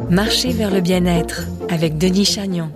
Marcher vers le bien-être avec Denis Chagnon.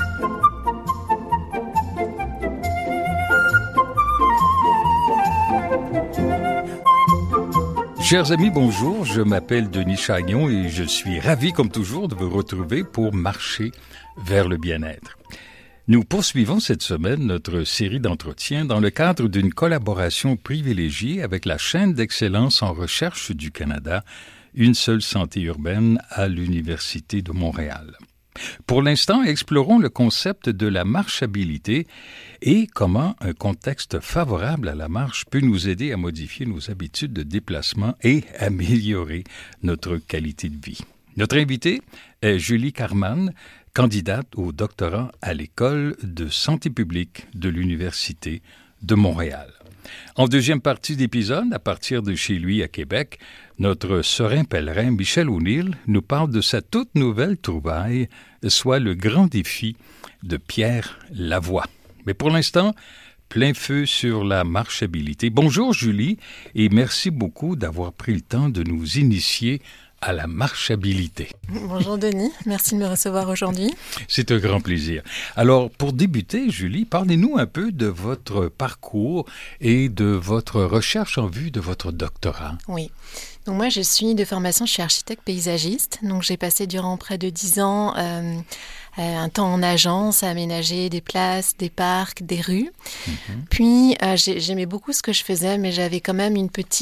Chers amis, bonjour, je m'appelle Denis Chagnon et je suis ravi comme toujours de vous retrouver pour marcher vers le bien-être. Nous poursuivons cette semaine notre série d'entretiens dans le cadre d'une collaboration privilégiée avec la chaîne d'excellence en recherche du Canada, Une seule santé urbaine à l'Université de Montréal. Pour l'instant, explorons le concept de la marchabilité et comment un contexte favorable à la marche peut nous aider à modifier nos habitudes de déplacement et améliorer notre qualité de vie. Notre invitée est Julie Carman, candidate au doctorat à l'École de santé publique de l'Université de Montréal. En deuxième partie d'épisode, à partir de chez lui à Québec, notre serein pèlerin Michel O'Neill nous parle de sa toute nouvelle trouvaille, soit le grand défi de Pierre Lavoie. Mais pour l'instant, plein feu sur la marchabilité. Bonjour Julie, et merci beaucoup d'avoir pris le temps de nous initier à la marchabilité. Bonjour Denis, merci de me recevoir aujourd'hui. C'est un grand plaisir. Alors, pour débuter, Julie, parlez-nous un peu de votre parcours et de votre recherche en vue de votre doctorat. Oui. Donc moi, je suis de formation, je suis architecte paysagiste. Donc j'ai passé durant près de 10 ans un temps en agence à aménager des places, des parcs, des rues. Puis j'aimais beaucoup ce que je faisais, mais j'avais quand même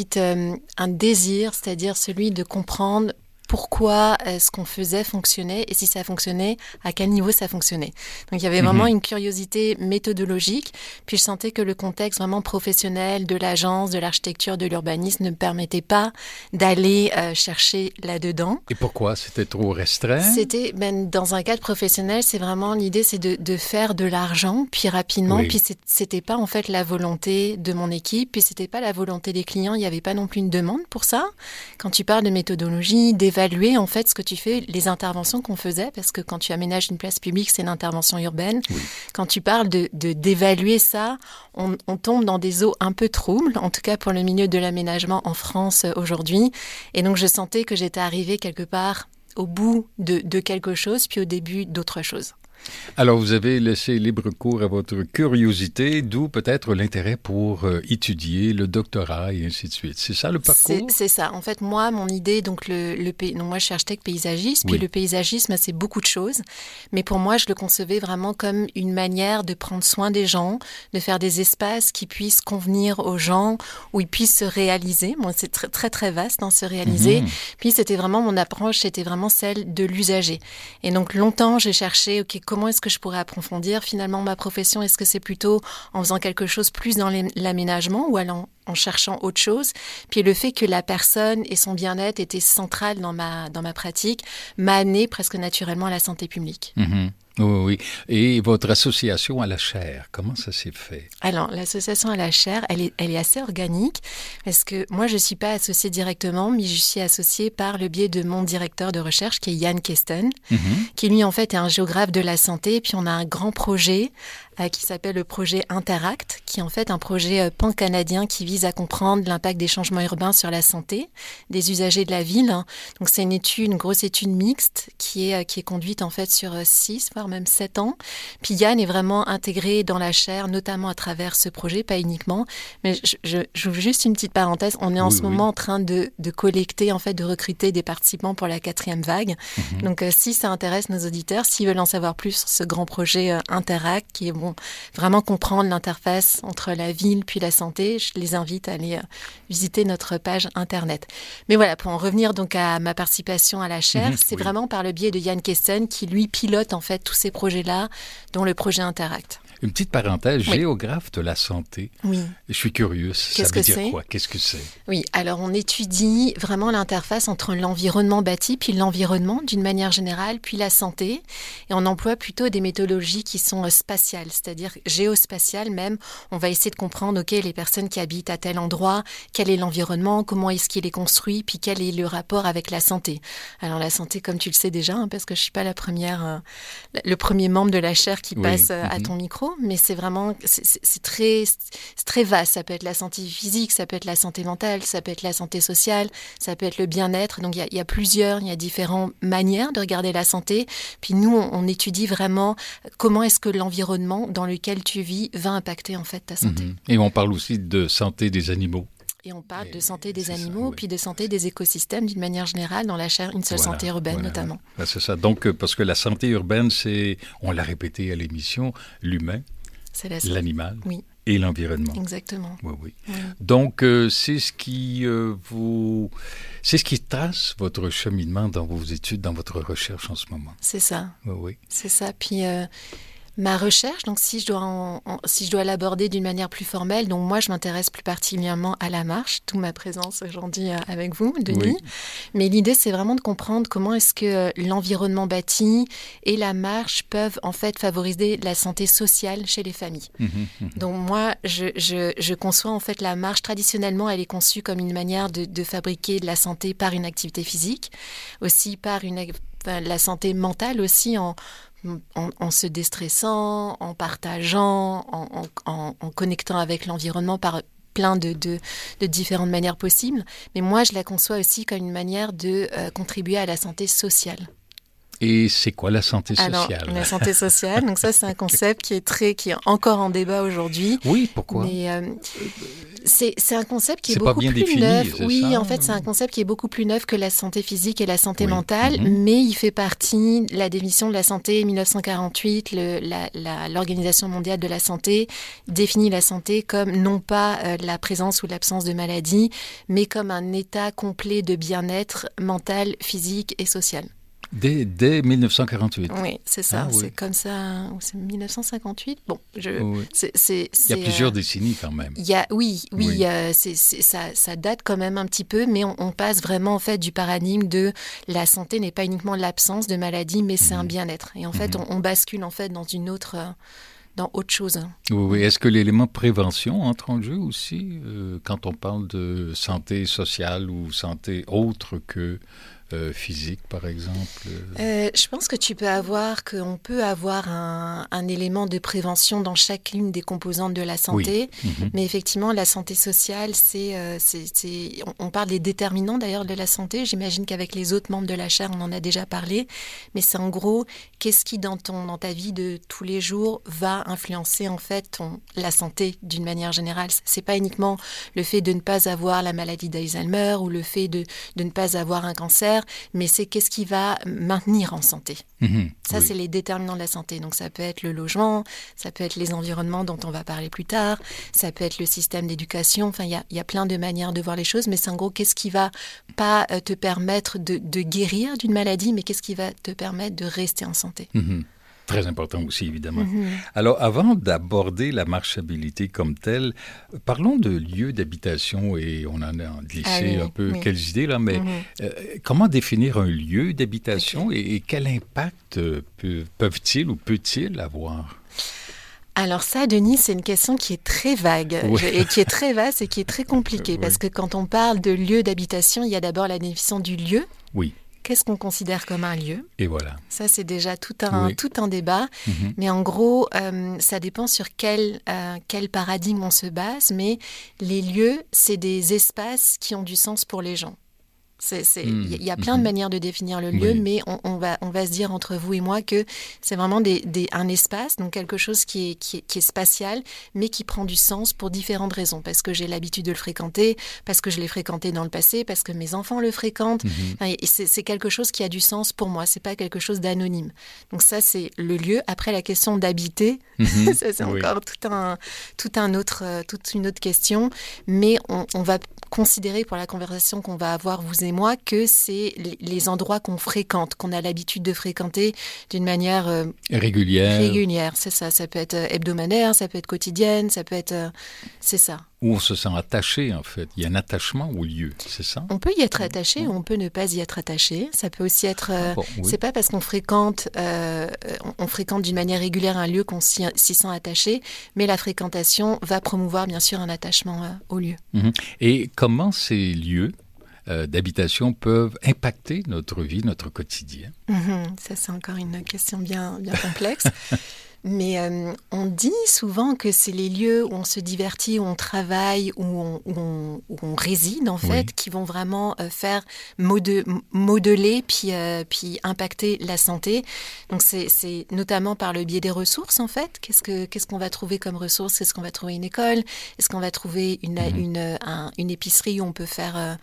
un désir, c'est-à-dire celui de comprendre pourquoi ce qu'on faisait fonctionnait et si ça fonctionnait, à quel niveau ça fonctionnait. Donc il y avait vraiment une curiosité méthodologique, puis je sentais que le contexte vraiment professionnel de l'agence, de l'architecture, de l'urbanisme ne me permettait pas d'aller chercher là-dedans. Et pourquoi? C'était trop restreint? C'était, dans un cadre professionnel, c'est vraiment l'idée, c'est de faire de l'argent, puis rapidement, puis c'était pas en fait la volonté de mon équipe, puis c'était pas la volonté des clients, il y avait pas non plus une demande pour ça. Quand tu parles de méthodologie, d'évaluer en fait ce que tu fais, les interventions qu'on faisait, parce que quand tu aménages une place publique, c'est une intervention urbaine. Oui. Quand tu parles d'évaluer ça, on tombe dans des eaux un peu troubles, en tout cas pour le milieu de l'aménagement en France aujourd'hui. Et donc je sentais que j'étais arrivée quelque part au bout de quelque chose, puis au début d'autre chose. Alors, vous avez laissé libre cours à votre curiosité, d'où peut-être l'intérêt pour étudier le doctorat et ainsi de suite. C'est ça le parcours? C'est ça. En fait, moi, mon idée, donc moi, je suis architecte paysagiste, puis le paysagisme, c'est beaucoup de choses. Mais pour moi, je le concevais vraiment comme une manière de prendre soin des gens, de faire des espaces qui puissent convenir aux gens, où ils puissent se réaliser. Bon, c'est très, très, très vaste, se réaliser. Puis, c'était vraiment mon approche, c'était vraiment celle de l'usager. Et donc, longtemps, j'ai cherché, comment est-ce que je pourrais approfondir finalement ma profession? Est-ce que c'est plutôt en faisant quelque chose plus dans l'aménagement ou en cherchant autre chose? Puis le fait que la personne et son bien-être étaient centrales dans ma pratique m'a amené presque naturellement à la santé publique. Oui. Et votre association à la chaire, comment ça s'est fait? Alors, l'association à la chaire, elle est assez organique parce que moi, je ne suis pas associée directement, mais je suis associée par le biais de mon directeur de recherche qui est Jan Kesten, qui lui, en fait, est un géographe de la santé. Puis on a un grand projet qui s'appelle le projet Interact, qui est en fait un projet pan-canadien qui vise à comprendre l'impact des changements urbains sur la santé des usagers de la ville. Donc c'est une grosse étude mixte qui est conduite en fait sur 6, voire même 7 ans. Puis Yann est vraiment intégré dans la chaire, notamment à travers ce projet, pas uniquement. Mais j'ouvre juste une petite parenthèse. On est en ce moment en train de collecter, en fait, de recruter des participants pour la 4e vague. Donc si ça intéresse nos auditeurs, s'ils veulent en savoir plus sur ce grand projet Interact, qui est vraiment comprendre l'interface entre la ville puis la santé, je les invite à aller visiter notre page Internet. Mais voilà, pour en revenir donc à ma participation à la chaire, c'est vraiment par le biais de Jan Kesten qui, lui, pilote en fait tous ces projets-là, dont le projet Interact. Une petite parenthèse, géographe de la santé. Oui. Je suis curieuse. Ça veut dire quoi? Qu'est-ce que c'est? Oui, alors on étudie vraiment l'interface entre l'environnement bâti, puis l'environnement d'une manière générale, puis la santé. Et on emploie plutôt des méthodologies qui sont spatiales, c'est-à-dire géospatial même. On va essayer de comprendre, OK, les personnes qui habitent à tel endroit, quel est l'environnement, comment est-ce qu'il est construit, puis quel est le rapport avec la santé. Alors la santé, comme tu le sais déjà, parce que je suis pas le premier membre de la chaire qui passe à ton micro, mais c'est vraiment, c'est très vaste. Ça peut être la santé physique, ça peut être la santé mentale, ça peut être la santé sociale, ça peut être le bien-être. Donc il y a différentes manières de regarder la santé. Puis nous, on étudie vraiment comment est-ce que l'environnement dans lequel tu vis va impacter en fait ta santé. Et on parle aussi de santé des animaux. Et on parle de santé des animaux, puis de santé des écosystèmes d'une manière générale, dans la chaire Une seule santé urbaine notamment. Ben, c'est ça. Donc, parce que la santé urbaine, on l'a répété à l'émission, l'humain, l'animal et l'environnement. Exactement. Oui. Donc, c'est ce qui trace votre cheminement dans vos études, dans votre recherche en ce moment. C'est ça. Oui. C'est ça. Puis ma recherche, donc si je dois l'aborder d'une manière plus formelle, donc moi je m'intéresse plus particulièrement à la marche, d'où ma présence aujourd'hui avec vous, Denis. Oui. Mais l'idée c'est vraiment de comprendre comment est-ce que l'environnement bâti et la marche peuvent en fait favoriser la santé sociale chez les familles. Donc moi je conçois en fait la marche, traditionnellement elle est conçue comme une manière de fabriquer de la santé par une activité physique, aussi par la santé mentale aussi en se déstressant, en partageant, en connectant avec l'environnement par plein de différentes manières possibles. Mais moi, je la conçois aussi comme une manière de contribuer à la santé sociale. Et c'est quoi la santé sociale? Alors, la santé sociale, donc ça, c'est un concept qui est encore en débat aujourd'hui. Oui, pourquoi? Mais c'est un concept qui est beaucoup plus défini, neuf. Oui, ça? En fait, c'est un concept qui est beaucoup plus neuf que la santé physique et la santé mentale, mais il fait partie de la définition de la santé 1948. L'Organisation mondiale de la santé définit la santé comme non pas la présence ou l'absence de maladie, mais comme un état complet de bien-être mental, physique et social. Dès 1948. Oui, c'est ça. C'est comme ça. C'est 1958. Bon, il y a plusieurs décennies quand même. Ça date quand même un petit peu, mais on passe vraiment en fait du paradigme de la santé n'est pas uniquement l'absence de maladie, mais c'est un bien-être. Et en fait, on bascule en fait dans autre chose. Oui. Est-ce que l'élément prévention entre en jeu aussi quand on parle de santé sociale ou santé autre que physique, par exemple? Je pense qu'on peut avoir un élément de prévention dans chacune des composantes de la santé. Mais effectivement, la santé sociale, on parle des déterminants d'ailleurs de la santé. J'imagine qu'avec les autres membres de la chaire, on en a déjà parlé. Mais c'est en gros, qu'est-ce qui dans ta vie de tous les jours va influencer en fait la santé d'une manière générale. C'est pas uniquement le fait de ne pas avoir la maladie d'Alzheimer ou le fait de ne pas avoir un cancer, mais c'est qu'est-ce qui va maintenir en santé. C'est les déterminants de la santé. Donc ça peut être le logement, ça peut être les environnements dont on va parler plus tard, ça peut être le système d'éducation. Enfin, il y a plein de manières de voir les choses, mais c'est en gros qu'est-ce qui va pas te permettre de guérir d'une maladie, mais qu'est-ce qui va te permettre de rester en santé. Très important aussi, évidemment. Alors, avant d'aborder la marchabilité comme telle, parlons de lieux d'habitation et on en a glissé un peu quelques idées là, mais comment définir un lieu d'habitation et quel impact peuvent-ils ou peut-il avoir? Alors ça, Denis, c'est une question qui est très vague et qui est très vaste et qui est très compliquée parce que quand on parle de lieu d'habitation, il y a d'abord la définition du lieu. Oui. Qu'est-ce qu'on considère comme un lieu? Et voilà. Ça, c'est déjà tout un débat. Mais en gros, ça dépend sur quel paradigme on se base. Mais les lieux, c'est des espaces qui ont du sens pour les gens. Il y a plein de manières de définir le lieu, mais on va se dire entre vous et moi que c'est vraiment un espace, donc quelque chose qui est spatial, mais qui prend du sens pour différentes raisons. Parce que j'ai l'habitude de le fréquenter, parce que je l'ai fréquenté dans le passé, parce que mes enfants le fréquentent. Et c'est quelque chose qui a du sens pour moi, c'est pas quelque chose d'anonyme. Donc ça, c'est le lieu. Après, la question d'habiter, ça, c'est encore toute une autre question. Mais on va considérer pour la conversation qu'on va avoir, vous et et moi, que c'est les endroits qu'on fréquente, qu'on a l'habitude de fréquenter d'une manière régulière, c'est ça. Ça peut être hebdomadaire, ça peut être quotidienne, ça peut être... c'est ça. Où on se sent attaché, en fait. Il y a un attachement au lieu, c'est ça? On peut y être attaché, on peut ne pas y être attaché. Ça peut aussi être... oui. C'est pas parce qu'on fréquente d'une manière régulière un lieu qu'on s'y sent attaché, mais la fréquentation va promouvoir bien sûr un attachement au lieu. Et comment ces lieux d'habitation peuvent impacter notre vie, notre quotidien? Ça, c'est encore une question bien complexe. Mais on dit souvent que c'est les lieux où on se divertit, où on travaille, où on réside, en fait, qui vont vraiment faire modeler puis impacter la santé. Donc, c'est notamment par le biais des ressources, en fait. Qu'est-ce qu'on va trouver comme ressources? Est-ce qu'on va trouver une école? Est-ce qu'on va trouver une épicerie où on peut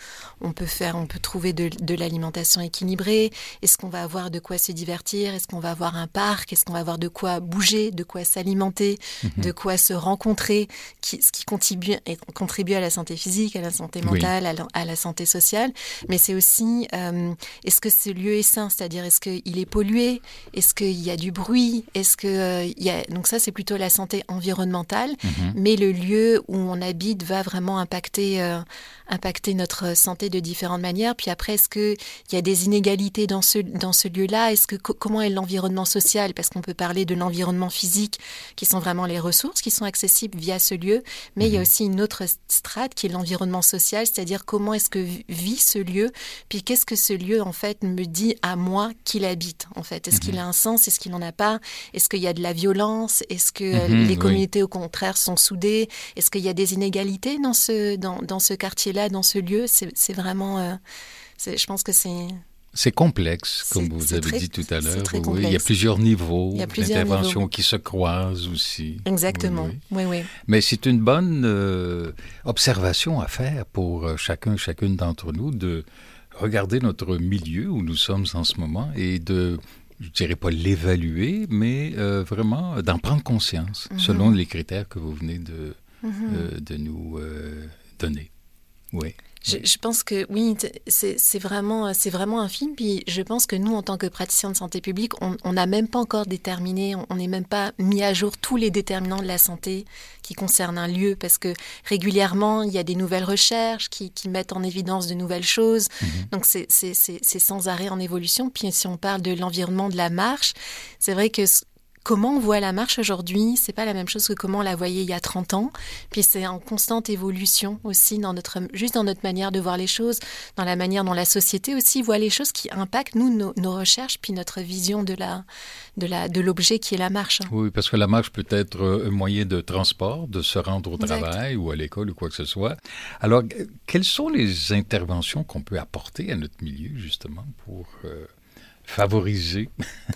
trouver de l'alimentation équilibrée? Est-ce qu'on va avoir de quoi se divertir? Est-ce qu'on va avoir un parc? Est-ce qu'on va avoir de quoi bouger, de quoi s'alimenter, de quoi se rencontrer, ce qui contribue à la santé physique, à la santé mentale, à la santé sociale. Mais c'est aussi, est-ce que ce lieu est sain? C'est-à-dire, est-ce qu'il est pollué? Est-ce qu'il y a du bruit? Donc ça, c'est plutôt la santé environnementale. Mais le lieu où on habite va vraiment impacter notre santé de différentes manières. Puis après, est-ce qu'il y a des inégalités dans ce lieu-là? Comment est l'environnement social? Parce qu'on peut parler de l'environnement physique, qui sont vraiment les ressources qui sont accessibles via ce lieu. Mais il y a aussi une autre strate qui est l'environnement social, c'est-à-dire comment est-ce que vit ce lieu? Puis qu'est-ce que ce lieu, en fait, me dit à moi qu'il habite, en fait? Est-ce qu'il a un sens? Est-ce qu'il n'en a pas? Est-ce qu'il y a de la violence? Est-ce que les communautés, au contraire, sont soudées? Est-ce qu'il y a des inégalités dans ce quartier-là, dans ce lieu? C'est vraiment... je pense que c'est... C'est complexe, comme vous avez dit tout à l'heure. Oui, il y a plusieurs niveaux d'intervention qui se croisent aussi. Exactement, oui. Mais c'est une bonne observation à faire pour chacune d'entre nous de regarder notre milieu où nous sommes en ce moment et de, je ne dirais pas l'évaluer, mais vraiment d'en prendre conscience selon les critères que vous venez de nous donner. Oui. Je pense que oui, c'est vraiment un film. Puis je pense que nous, en tant que praticiens de santé publique, on n'a même pas encore déterminé, on n'est même pas mis à jour tous les déterminants de la santé qui concernent un lieu, parce que régulièrement, il y a des nouvelles recherches qui mettent en évidence de nouvelles choses. Donc c'est sans arrêt en évolution. Puis si on parle de l'environnement de la marche, c'est vrai que comment on voit la marche aujourd'hui, c'est pas la même chose que comment on la voyait il y a 30 ans. Puis c'est en constante évolution aussi juste dans notre manière de voir les choses, dans la manière dont la société aussi voit les choses qui impactent nos recherches, puis notre vision de l'objet qui est la marche. Oui, parce que la marche peut être un moyen de transport, de se rendre au travail ou à l'école ou quoi que ce soit. Alors, quelles sont les interventions qu'on peut apporter à notre milieu, justement, pour... favoriser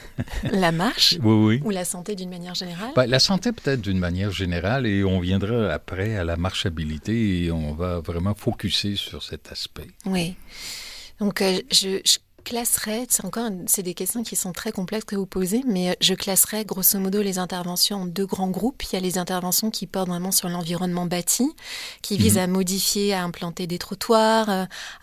la marche oui. Ou la santé d'une manière générale? La santé peut-être d'une manière générale, et on viendra après à la marchabilité et on va vraiment focusser sur cet aspect. Oui. Donc je classerais, c'est des questions qui sont très complexes que vous posez, mais je classerais grosso modo les interventions en 2 grands groupes. Il y a les interventions qui portent vraiment sur l'environnement bâti, qui visent à modifier, à implanter des trottoirs,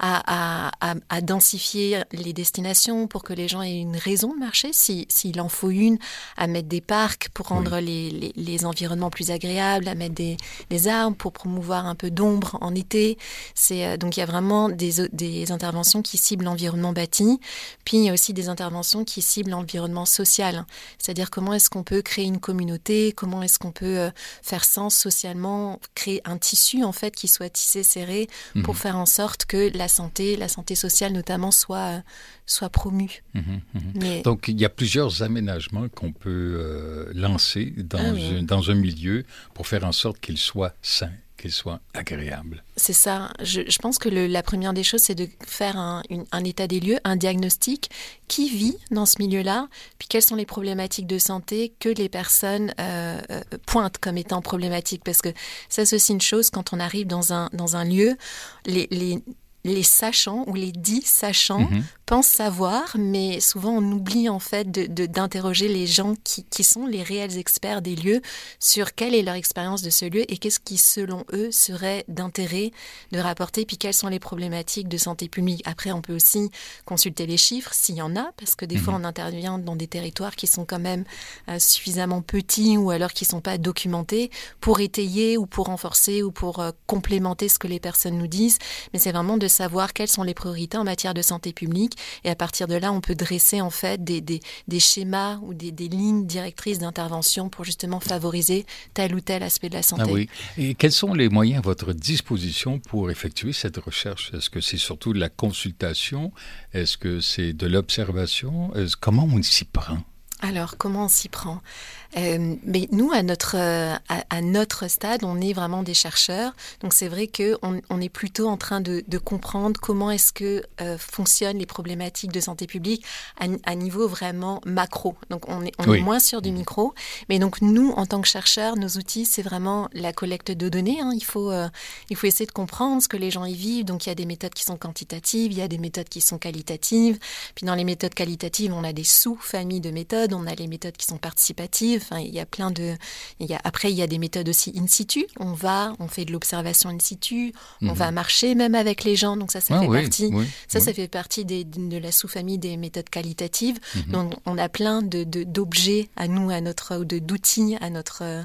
à densifier les destinations pour que les gens aient une raison de marcher, s'il en faut une, à mettre des parcs pour rendre les environnements plus agréables, à mettre des arbres pour promouvoir un peu d'ombre en été. Donc il y a vraiment des interventions qui ciblent l'environnement bâti. Puis il y a aussi des interventions qui ciblent l'environnement social, c'est-à-dire comment est-ce qu'on peut créer une communauté, comment est-ce qu'on peut faire sens socialement, créer un tissu en fait qui soit tissé, serré, pour faire en sorte que la santé sociale notamment soit promue. Mais... Donc il y a plusieurs aménagements qu'on peut lancer dans un milieu pour faire en sorte qu'il soit sain, qu'il soit agréable. C'est ça. Je pense que la première des choses, c'est de faire un état des lieux, un diagnostic. Qui vit dans ce milieu-là? Puis quelles sont les problématiques de santé que les personnes pointent comme étant problématiques? Parce que ça, c'est aussi une chose, quand on arrive dans un lieu, les sachants ou les dits sachants pense savoir, mais souvent on oublie en fait d'interroger les gens qui sont les réels experts des lieux sur quelle est leur expérience de ce lieu et qu'est-ce qui, selon eux, serait d'intérêt de rapporter, puis quelles sont les problématiques de santé publique. Après, on peut aussi consulter les chiffres, s'il y en a, parce que des fois, on intervient dans des territoires qui sont quand même suffisamment petits ou alors qui ne sont pas documentés pour étayer ou pour renforcer ou pour complémenter ce que les personnes nous disent. Mais c'est vraiment de savoir quelles sont les priorités en matière de santé publique. Et à partir de là, on peut dresser en fait des schémas ou des lignes directrices d'intervention pour justement favoriser tel ou tel aspect de la santé. Ah oui. Et quels sont les moyens à votre disposition pour effectuer cette recherche? Est-ce que c'est surtout de la consultation? Est-ce que c'est de l'observation? Comment on s'y prend? Alors, comment on s'y prend? Mais nous, à notre stade, on est vraiment des chercheurs. Donc, c'est vrai qu'on est plutôt en train de comprendre comment est-ce que fonctionnent les problématiques de santé publique à niveau vraiment macro. Donc, on est moins sur du micro. Mais donc, nous, en tant que chercheurs, nos outils, c'est vraiment la collecte de données. Hein. Il faut essayer de comprendre ce que les gens y vivent. Donc, il y a des méthodes qui sont quantitatives, il y a des méthodes qui sont qualitatives. Puis, dans les méthodes qualitatives, on a des sous-familles de méthodes. On a les méthodes qui sont participatives. Enfin, il y a plein de. Après, il y a des méthodes aussi in situ. On fait de l'observation in situ. On va marcher même avec les gens. Donc ça fait partie. Ça fait partie de la sous-famille des méthodes qualitatives. Donc on a plein d'objets à nous, d'outils à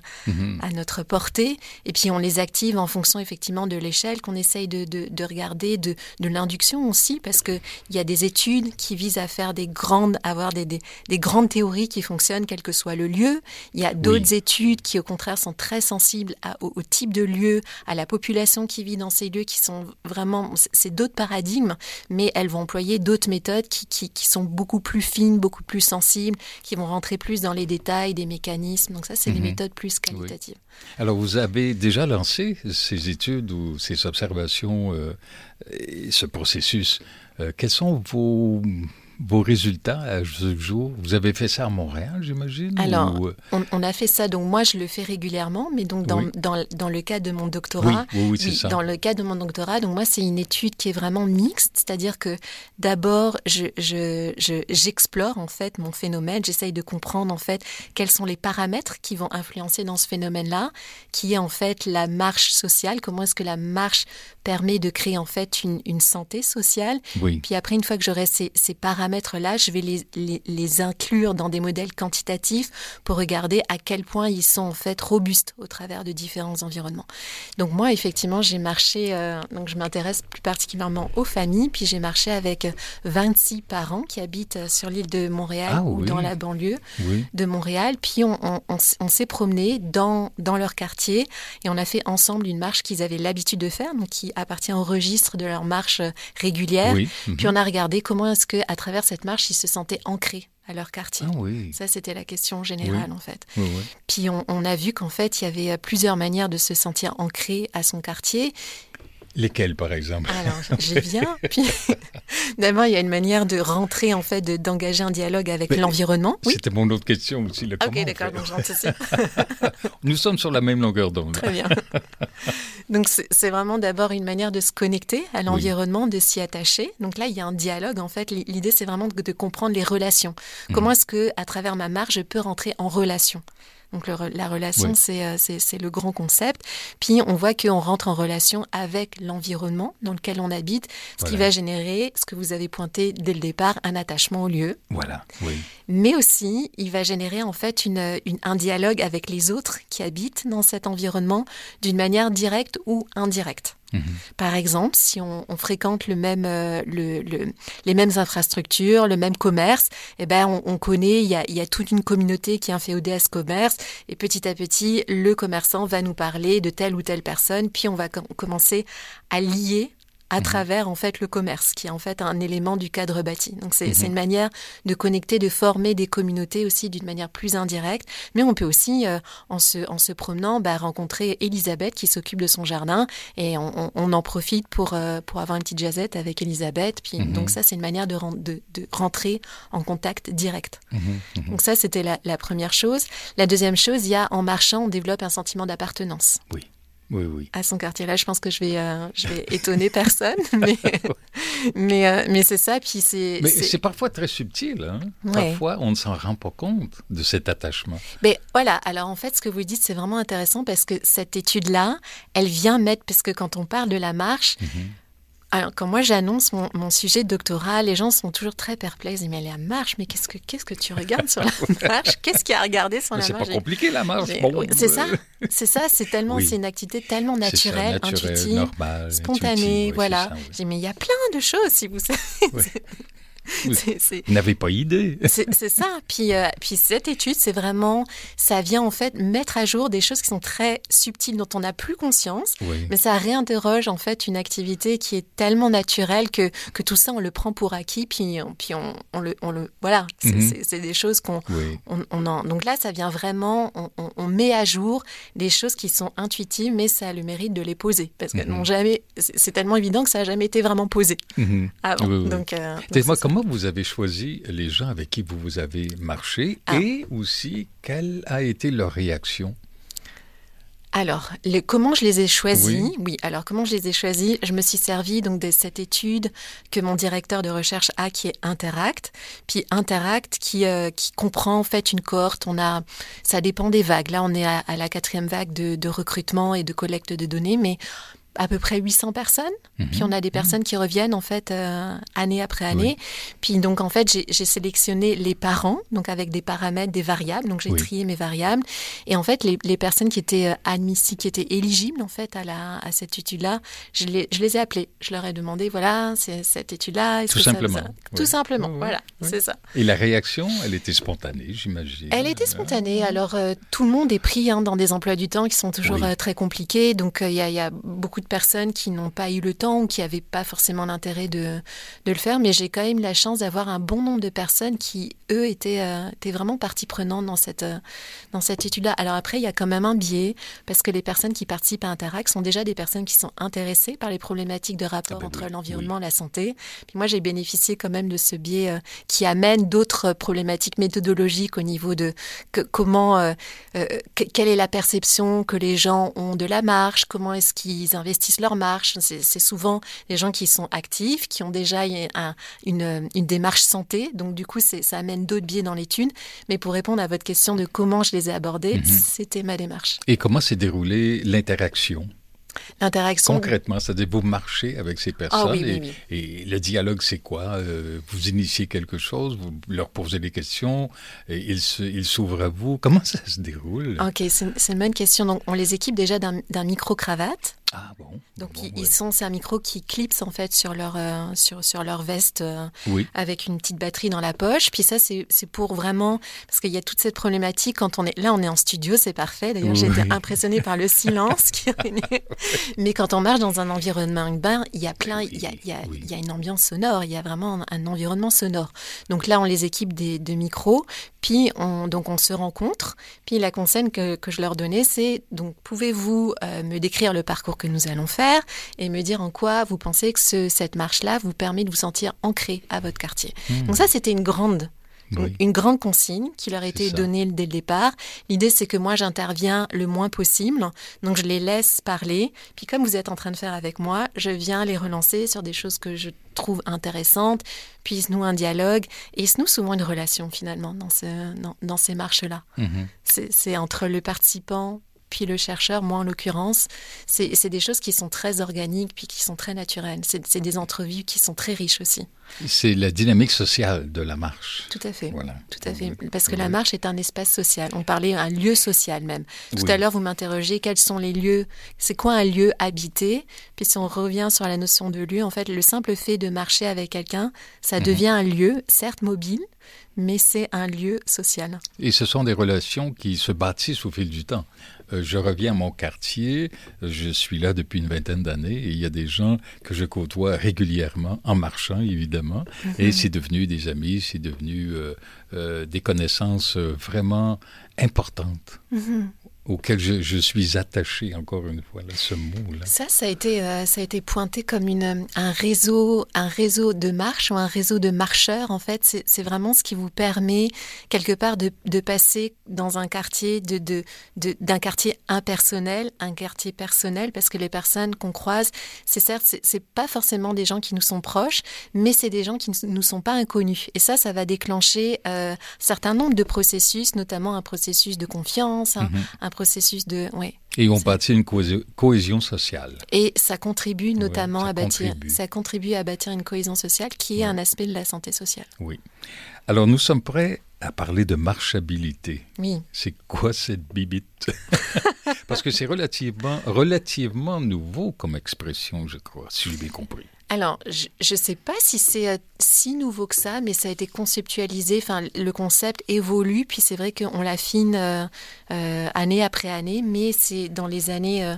notre portée. Et puis on les active en fonction effectivement de l'échelle qu'on essaye de regarder, de l'induction aussi, parce que il y a des études qui visent à faire avoir des grandes théories qui fonctionnent quel que soit le lieu. Il y a d'autres études qui, au contraire, sont très sensibles au type de lieu, à la population qui vit dans ces lieux, qui sont vraiment... C'est d'autres paradigmes, mais elles vont employer d'autres méthodes qui sont beaucoup plus fines, beaucoup plus sensibles, qui vont rentrer plus dans les détails des mécanismes. Donc ça, c'est des méthodes plus qualitatives. Oui. Alors, vous avez déjà lancé ces études ou ces observations, ce processus. Quels sont vos résultats à ce jour? Vous avez fait ça à Montréal, j'imagine? Alors, on a fait ça, donc moi je le fais régulièrement, mais donc dans le cadre de mon doctorat, c'est ça. Dans le cadre de mon doctorat, donc moi c'est une étude qui est vraiment mixte, c'est-à-dire que d'abord j'explore en fait mon phénomène, j'essaye de comprendre en fait quels sont les paramètres qui vont influencer dans ce phénomène-là, qui est en fait la marche sociale, comment est-ce que la marche permet de créer en fait une santé sociale. Puis après, une fois que j'aurai ces paramètres-là, je vais les inclure dans des modèles quantitatifs pour regarder à quel point ils sont en fait robustes au travers de différents environnements. Donc moi, effectivement, j'ai marché, donc je m'intéresse plus particulièrement aux familles, puis j'ai marché avec 26 parents qui habitent sur l'île de Montréal ou dans la banlieue de Montréal. Puis on s'est promené dans leur quartier et on a fait ensemble une marche qu'ils avaient l'habitude de faire, donc qui appartient au registre de leur marche régulière. Puis on a regardé comment est-ce qu'à travers cette marche, ils se sentaient ancrés à leur quartier. Ça, c'était la question générale, en fait. Puis on a vu qu'en fait, il y avait plusieurs manières de se sentir ancré à son quartier. Lesquels, par exemple? Alors, j'y viens. Puis, d'abord, il y a une manière de rentrer, en fait, d'engager un dialogue avec l'environnement. C'était mon autre question aussi. Ok, d'accord, donc j'entre ici. Nous sommes sur la même longueur d'onde. Très bien. Donc, c'est vraiment d'abord une manière de se connecter à l'environnement, de s'y attacher. Donc là, il y a un dialogue, en fait. L'idée, c'est vraiment de comprendre les relations. Comment est-ce que, à travers ma marche, je peux rentrer en relation? Donc la relation, c'est le grand concept. Puis on voit qu'on rentre en relation avec l'environnement dans lequel on habite, ce qui va générer, ce que vous avez pointé dès le départ, un attachement au lieu. Mais aussi, il va générer en fait un dialogue avec les autres qui habitent dans cet environnement d'une manière directe ou indirecte. Par exemple, si on fréquente les mêmes infrastructures, le même commerce, eh ben on connaît, il y a toute une communauté qui est inféodée à ce commerce, et petit à petit, le commerçant va nous parler de telle ou telle personne, puis on va commencer à lier à travers en fait le commerce, qui est en fait un élément du cadre bâti. Donc c'est une manière de connecter, de former des communautés aussi d'une manière plus indirecte. Mais on peut aussi, en se promenant, rencontrer Elisabeth qui s'occupe de son jardin, et on en profite pour avoir une petite jazzette avec Elisabeth. Puis donc ça, c'est une manière de rentrer en contact direct. Donc ça, c'était la première chose. La deuxième chose, en marchant, on développe un sentiment d'appartenance. Oui, oui. À son quartier. Là, je pense que je vais étonner personne, mais c'est ça. Puis c'est parfois très subtil. Hein? Ouais. Parfois, on ne s'en rend pas compte de cet attachement. Mais voilà. Alors, en fait, ce que vous dites, c'est vraiment intéressant parce que cette étude-là, elle vient mettre, parce que quand on parle de la marche, alors, quand moi j'annonce mon sujet de doctorat, les gens sont toujours très perplexes. Ils disent, mais la marche, mais qu'est-ce que tu regardes sur la marche? Qu'est-ce qu'il y a à regarder sur la marche? C'est pas compliqué, la marche. Oui, c'est ça, c'est tellement, c'est une activité tellement naturelle, intuitive, normal, spontanée, intuitive, voilà. Ça, oui. Je dis, mais il y a plein de choses, si vous savez. Oui. Vous n'avez pas idée. C'est ça. Puis cette étude, c'est vraiment, ça vient en fait mettre à jour des choses qui sont très subtiles, dont on n'a plus conscience, mais ça réinterroge en fait une activité qui est tellement naturelle que tout ça, on le prend pour acquis, puis on le voilà. C'est des choses qu'on donc là, ça vient vraiment, on met à jour des choses qui sont intuitives, mais ça a le mérite de les poser, parce que c'est tellement évident que ça n'a jamais été vraiment posé avant. Donc dites-moi, comment vous avez choisi les gens avec qui vous avez marché et aussi quelle a été leur réaction? Alors, comment je les ai choisis? Oui, alors comment je les ai choisis? Je me suis servi donc de cette étude que mon directeur de recherche a, qui est Interact. Puis Interact qui comprend en fait une cohorte. Ça dépend des vagues. Là, on est à la 4e vague de recrutement et de collecte de données, mais à peu près 800 personnes. Puis on a des personnes qui reviennent en fait année après année. Puis donc en fait j'ai sélectionné les parents, donc avec des paramètres, des variables. Donc j'ai trié mes variables. Et en fait les personnes qui étaient admissibles, qui étaient éligibles en fait à cette étude-là, je les ai appelées. Je leur ai demandé, voilà, c'est cette étude-là. Tout simplement. Tout simplement, voilà, c'est ça. Et la réaction, elle était spontanée, j'imagine. Elle était spontanée. Alors tout le monde est pris dans des emplois du temps qui sont toujours très compliqués. Donc il y a beaucoup de personnes qui n'ont pas eu le temps ou qui n'avaient pas forcément l'intérêt de le faire, mais j'ai quand même la chance d'avoir un bon nombre de personnes qui, eux, étaient vraiment partie prenante dans cette étude-là. Alors après, il y a quand même un biais, parce que les personnes qui participent à Interact sont déjà des personnes qui sont intéressées par les problématiques de rapport entre l'environnement et la santé. Puis moi, j'ai bénéficié quand même de ce biais qui amène d'autres problématiques méthodologiques au niveau de quelle est la perception que les gens ont de la marche, comment est-ce qu'ils investissent leur marche. C'est souvent les gens qui sont actifs, qui ont déjà une démarche santé. Donc, du coup, ça amène d'autres biais dans l'étude. Mais pour répondre à votre question de comment je les ai abordés, c'était ma démarche. Et comment s'est déroulée l'interaction? L'interaction. Concrètement, c'est-à-dire vous marchez avec ces personnes et le dialogue, c'est quoi? Vous initiez quelque chose, vous leur posez des questions, et ils s'ouvrent à vous. Comment ça se déroule? OK, c'est une bonne question. Donc, on les équipe déjà d'un micro-cravate. Ah bon. Donc c'est un micro qui clipse en fait sur leur veste avec une petite batterie dans la poche. Puis ça c'est pour vraiment, parce qu'il y a toute cette problématique quand on est en studio, c'est parfait. D'ailleurs j'ai été impressionnée par le silence qui régnait. Mais quand on marche dans un environnement urbain, il y a une ambiance sonore, il y a vraiment un environnement sonore. Donc là on les équipe de micros. Puis on se rencontre. Puis la consigne que je leur donnais, c'est donc pouvez-vous me décrire le parcours que nous allons faire et me dire en quoi vous pensez que cette marche-là vous permet de vous sentir ancré à votre quartier. Donc ça, c'était une grande consigne qui leur a été donnée dès le départ. L'idée, c'est que moi, j'interviens le moins possible. Donc, je les laisse parler. Puis, comme vous êtes en train de faire avec moi, je viens les relancer sur des choses que je trouve intéressantes. Puis, il se noue un dialogue. Et il se noue souvent une relation, finalement, dans ces marches-là. C'est entre le participant puis le chercheur, moi en l'occurrence, c'est des choses qui sont très organiques puis qui sont très naturelles. C'est des entrevues qui sont très riches aussi. C'est la dynamique sociale de la marche. Tout à fait. Voilà. Tout à fait. Parce que la marche est un espace social. On parlait d'un lieu social même. Tout à l'heure, vous m'interrogez quels sont les lieux, c'est quoi un lieu habité? Puis si on revient sur la notion de lieu, en fait, le simple fait de marcher avec quelqu'un, ça devient un lieu, certes mobile, mais c'est un lieu social. Et ce sont des relations qui se bâtissent au fil du temps. Je reviens à mon quartier, je suis là depuis une vingtaine d'années et il y a des gens que je côtoie régulièrement, en marchant évidemment, et c'est devenu des amis, c'est devenu des connaissances vraiment importantes. auquel je suis attaché, encore une fois, là, ce mot-là. Ça a été pointé comme un réseau de marche ou un réseau de marcheurs. En fait, c'est vraiment ce qui vous permet, quelque part, de passer dans un quartier, d'un quartier impersonnel, un quartier personnel, parce que les personnes qu'on croise, c'est pas forcément des gens qui nous sont proches, mais c'est des gens qui ne nous sont pas inconnus. Et ça va déclencher un certain nombre de processus, notamment un processus de confiance, un processus de... Ouais, et on bâtit une cohésion sociale. Et ça contribue notamment ça contribue à bâtir une cohésion sociale qui est un aspect de la santé sociale. Oui. Alors, nous sommes prêts à parler de marchabilité. Oui. C'est quoi cette bibite? Parce que c'est relativement nouveau comme expression, je crois, si j'ai bien compris. Alors, je ne sais pas si c'est si nouveau que ça, mais ça a été conceptualisé, enfin, le concept évolue, puis c'est vrai qu'on l'affine année après année, mais c'est dans les années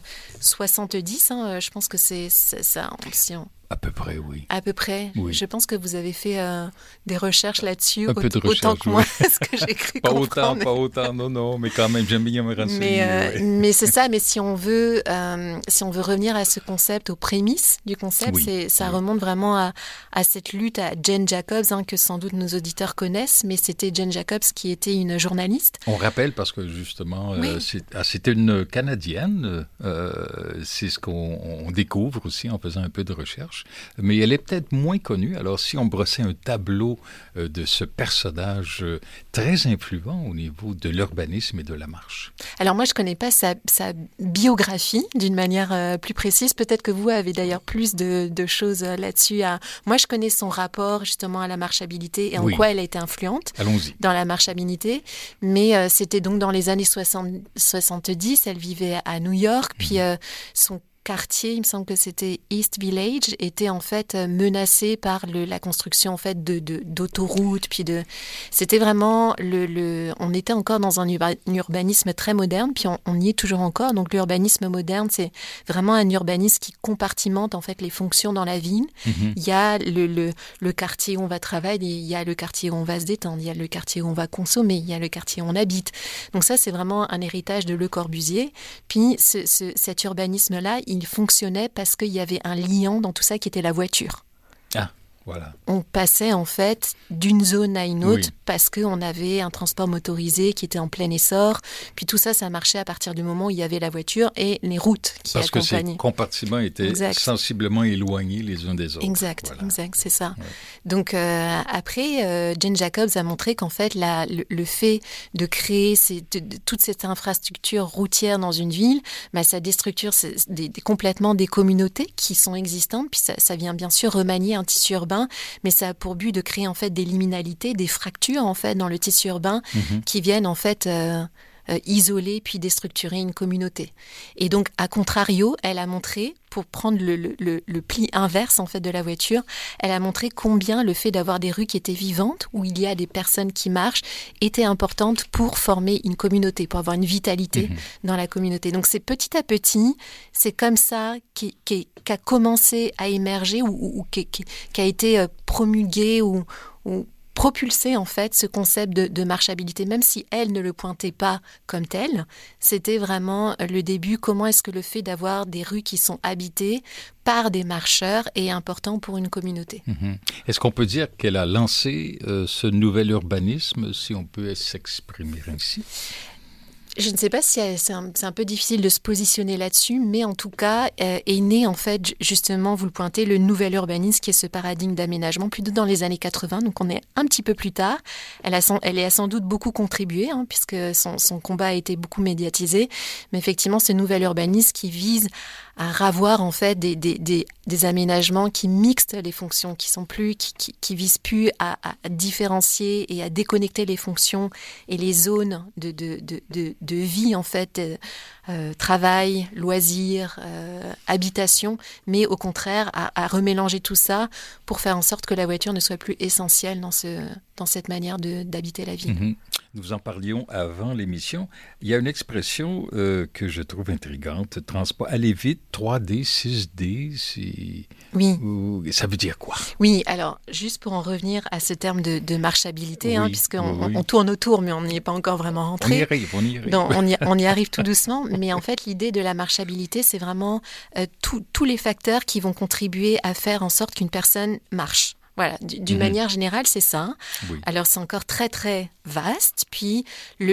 70, je pense que c'est ça. À peu près, oui. À peu près. Oui. Je pense que vous avez fait des recherches là-dessus, un peu de recherche, autant que moi, ce que j'ai cru comprendre. Pas autant, non, mais quand même, j'aime bien me renseigner. Mais c'est ça, mais si on veut revenir à ce concept, aux prémices du concept, ça remonte vraiment à cette lutte à Jane Jacobs, que sans doute nos auditeurs connaissent, mais c'était Jane Jacobs qui était une journaliste. On rappelle parce que justement, c'était une Canadienne, c'est ce qu'on découvre aussi en faisant un peu de recherche. Mais elle est peut-être moins connue. Alors, si on brossait un tableau de ce personnage très influent au niveau de l'urbanisme et de la marche. Alors, moi, je ne connais pas sa biographie d'une manière plus précise. Peut-être que vous avez d'ailleurs plus de choses là-dessus. Moi, je connais son rapport justement à la marchabilité et en quoi elle a été influente dans la marchabilité. Mais c'était donc dans les années 70. Elle vivait à New York. Puis son quartier, il me semble que c'était East Village, était en fait menacé par la construction en fait d'autoroutes, puis c'était vraiment on était encore dans un urbanisme très moderne, puis on y est toujours encore. Donc l'urbanisme moderne, c'est vraiment un urbanisme qui compartimente en fait les fonctions dans la ville. Il y a le quartier où on va travailler, il y a le quartier où on va se détendre, il y a le quartier où on va consommer, il y a le quartier où on habite. Donc ça, c'est vraiment un héritage de Le Corbusier. Puis cet urbanisme-là, il fonctionnait parce qu'il y avait un liant dans tout ça qui était la voiture. Ah, voilà. On passait en fait d'une zone à une autre parce qu'on avait un transport motorisé qui était en plein essor. Puis tout ça, ça marchait à partir du moment où il y avait la voiture et les routes qui accompagnaient. Parce que ces compartiments étaient sensiblement éloignés les uns des autres. Exact, c'est ça. Ouais. Donc après, Jane Jacobs a montré qu'en fait, le fait de créer toute cette infrastructure routière dans une ville, ça déstructure complètement des communautés qui sont existantes. Puis ça vient bien sûr remanier un tissu urbain, mais ça a pour but de créer en fait des liminalités, des fractures en fait dans le tissu urbain qui viennent en fait isoler puis déstructurer une communauté. Et donc, à contrario, elle a montré, pour prendre le pli inverse en fait de la voiture, elle a montré combien le fait d'avoir des rues qui étaient vivantes, où il y a des personnes qui marchent, était importante pour former une communauté, pour avoir une vitalité dans la communauté. Donc c'est petit à petit, c'est comme ça qu'a commencé à émerger ou qui a été promulgué ou propulser en fait ce concept de marchabilité, même si elle ne le pointait pas comme tel. C'était vraiment le début. Comment est-ce que le fait d'avoir des rues qui sont habitées par des marcheurs est important pour une communauté? Est-ce qu'on peut dire qu'elle a lancé ce nouvel urbanisme, si on peut s'exprimer ainsi? Je ne sais pas si c'est un peu difficile de se positionner là-dessus, mais en tout cas, est né en fait, justement, vous le pointez, le nouvel urbanisme, qui est ce paradigme d'aménagement, plutôt dans les années 80, donc on est un petit peu plus tard. Elle a sans doute beaucoup contribué, puisque son combat a été beaucoup médiatisé, mais effectivement, ce nouvel urbanisme qui vise à ravoir en fait des aménagements qui mixent les fonctions, qui visent plus à différencier et à déconnecter les fonctions et les zones de vie en fait, travail, loisirs, habitation, mais au contraire à remélanger tout ça pour faire en sorte que la voiture ne soit plus essentielle dans cette manière d'habiter la ville. Nous en parlions avant l'émission. Il y a une expression que je trouve intrigante. Transport, aller vite, 3D, 6D, oui. Ça veut dire quoi? Oui, alors, juste pour en revenir à ce terme de marchabilité, oui, puisqu'on oui. on tourne autour, mais on n'y est pas encore vraiment rentré. On y arrive. Donc, on y arrive tout doucement. Mais en fait, l'idée de la marchabilité, c'est vraiment tous les facteurs qui vont contribuer à faire en sorte qu'une personne marche. Voilà, d'une manière générale, c'est ça. Oui. Alors, c'est encore très, très vaste. Puis,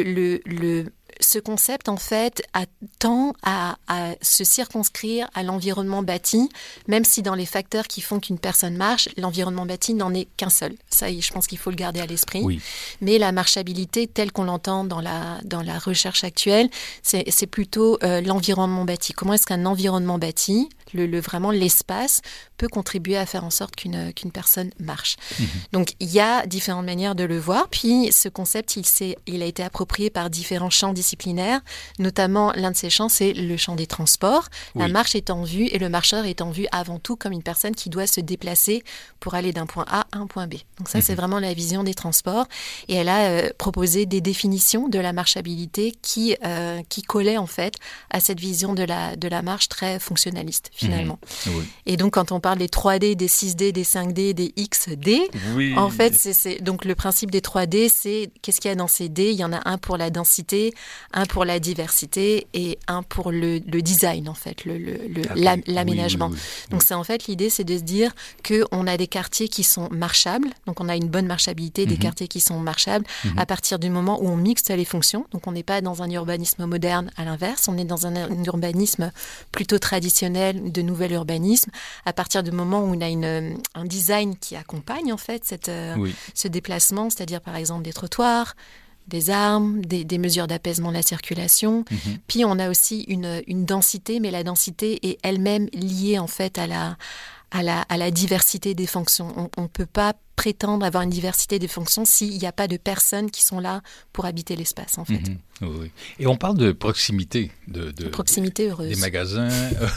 ce concept, en fait, tend à se circonscrire à l'environnement bâti, même si dans les facteurs qui font qu'une personne marche, l'environnement bâti n'en est qu'un seul. Ça, je pense qu'il faut le garder à l'esprit. Oui. Mais la marchabilité, telle qu'on l'entend dans la recherche actuelle, c'est plutôt l'environnement bâti. Comment est-ce qu'un environnement bâti, vraiment l'espace, peut contribuer à faire en sorte qu'une personne marche. Donc, il y a différentes manières de le voir. Puis, ce concept, il a été approprié par différents champs disciplinaires. Notamment, l'un de ces champs, c'est le champ des transports. Oui. La marche est en vue et le marcheur est en vue avant tout comme une personne qui doit se déplacer pour aller d'un point A à un point B. Donc ça, c'est vraiment la vision des transports. Et elle a proposé des définitions de la marchabilité qui collaient en fait à cette vision de la marche très fonctionnaliste, finalement. Oui. Et donc, quand on parle des 3D, des 6D, des 5D, des XD, en fait, c'est donc le principe des 3D, c'est qu'est-ce qu'il y a dans ces D? Il y en a un pour la densité, un pour la diversité et un pour le design, en fait, l'aménagement. Donc, c'est en fait, l'idée, c'est de se dire qu'on a des quartiers qui sont marchables, donc on a une bonne marchabilité, des quartiers qui sont marchables à partir du moment où on mixe les fonctions. Donc, on n'est pas dans un urbanisme moderne, à l'inverse, on est dans un urbanisme plutôt traditionnel, de nouvel urbanisme, à partir du moment où on a un design qui accompagne, en fait, ce déplacement, c'est-à-dire, par exemple, des trottoirs, des armes, des mesures d'apaisement de la circulation. Puis, on a aussi une densité, mais la densité est elle-même liée, en fait, à la diversité des fonctions. On ne peut pas prétendre avoir une diversité des fonctions s'il n'y a pas de personnes qui sont là pour habiter l'espace, en fait. Oui. Et on parle de proximité. De proximité heureuse. Des magasins.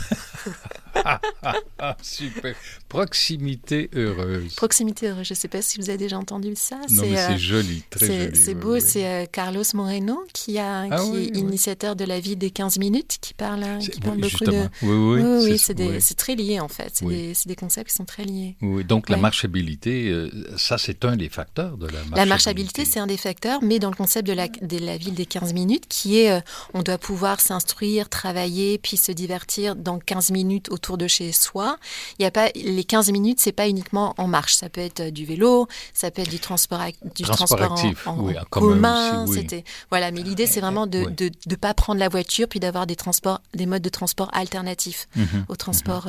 Super. Proximité heureuse. Proximité heureuse. Je ne sais pas si vous avez déjà entendu ça. Non, mais c'est joli, très joli. C'est beau. Oui. C'est Carlos Moreno qui est initiateur de la ville des 15 minutes, qui parle beaucoup justement. de... Oui, c'est très lié, en fait. C'est des concepts qui sont très liés. Oui, donc la marchabilité, ça, c'est un des facteurs de la marchabilité. La marchabilité, c'est un des facteurs, mais dans le concept de la ville des 15 minutes, qui est, on doit pouvoir s'instruire, travailler, puis se divertir dans 15 minutes autour de chez soi. Il y a pas, les 15 minutes, c'est pas uniquement en marche. Ça peut être du vélo, ça peut être du transport actif, en commun. Aussi, oui. Voilà, mais l'idée, c'est vraiment de ne pas prendre la voiture, puis d'avoir des modes de transport alternatifs au transport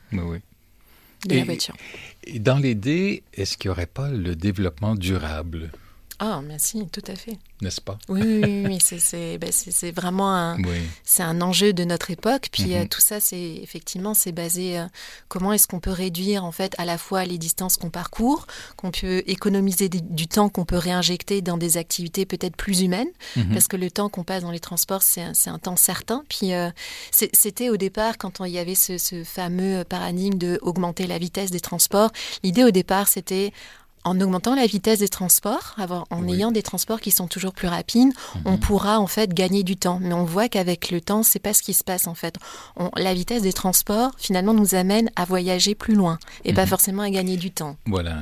de la voiture. Et dans l'idée, est-ce qu'il n'y aurait pas le développement durable? Ah, mais si, tout à fait. N'est-ce pas? Oui, c'est vraiment c'est un enjeu de notre époque. Puis tout ça, c'est basé comment est-ce qu'on peut réduire en fait à la fois les distances qu'on parcourt, qu'on peut économiser du temps qu'on peut réinjecter dans des activités peut-être plus humaines, parce que le temps qu'on passe dans les transports, c'est un temps certain. Puis c'était au départ, quand il y avait ce fameux paradigme de augmenter la vitesse des transports, l'idée au départ, c'était en augmentant la vitesse des transports, ayant des transports qui sont toujours plus rapides, on pourra en fait gagner du temps. Mais on voit qu'avec le temps, c'est pas ce qui se passe en fait. La vitesse des transports, finalement, nous amène à voyager plus loin et pas forcément à gagner du temps. Voilà.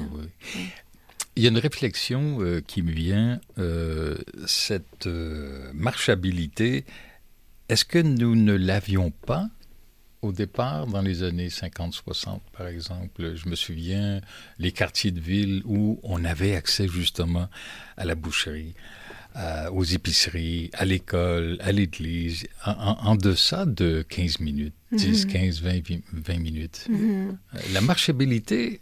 Il y a une réflexion qui me vient, cette marchabilité, est-ce que nous ne l'avions pas au départ, dans les années 50-60, par exemple? Je me souviens, les quartiers de ville où on avait accès justement à la boucherie, aux épiceries, à l'école, à l'église, en deçà de 15 minutes, 10, 15, 20 minutes. La marchabilité,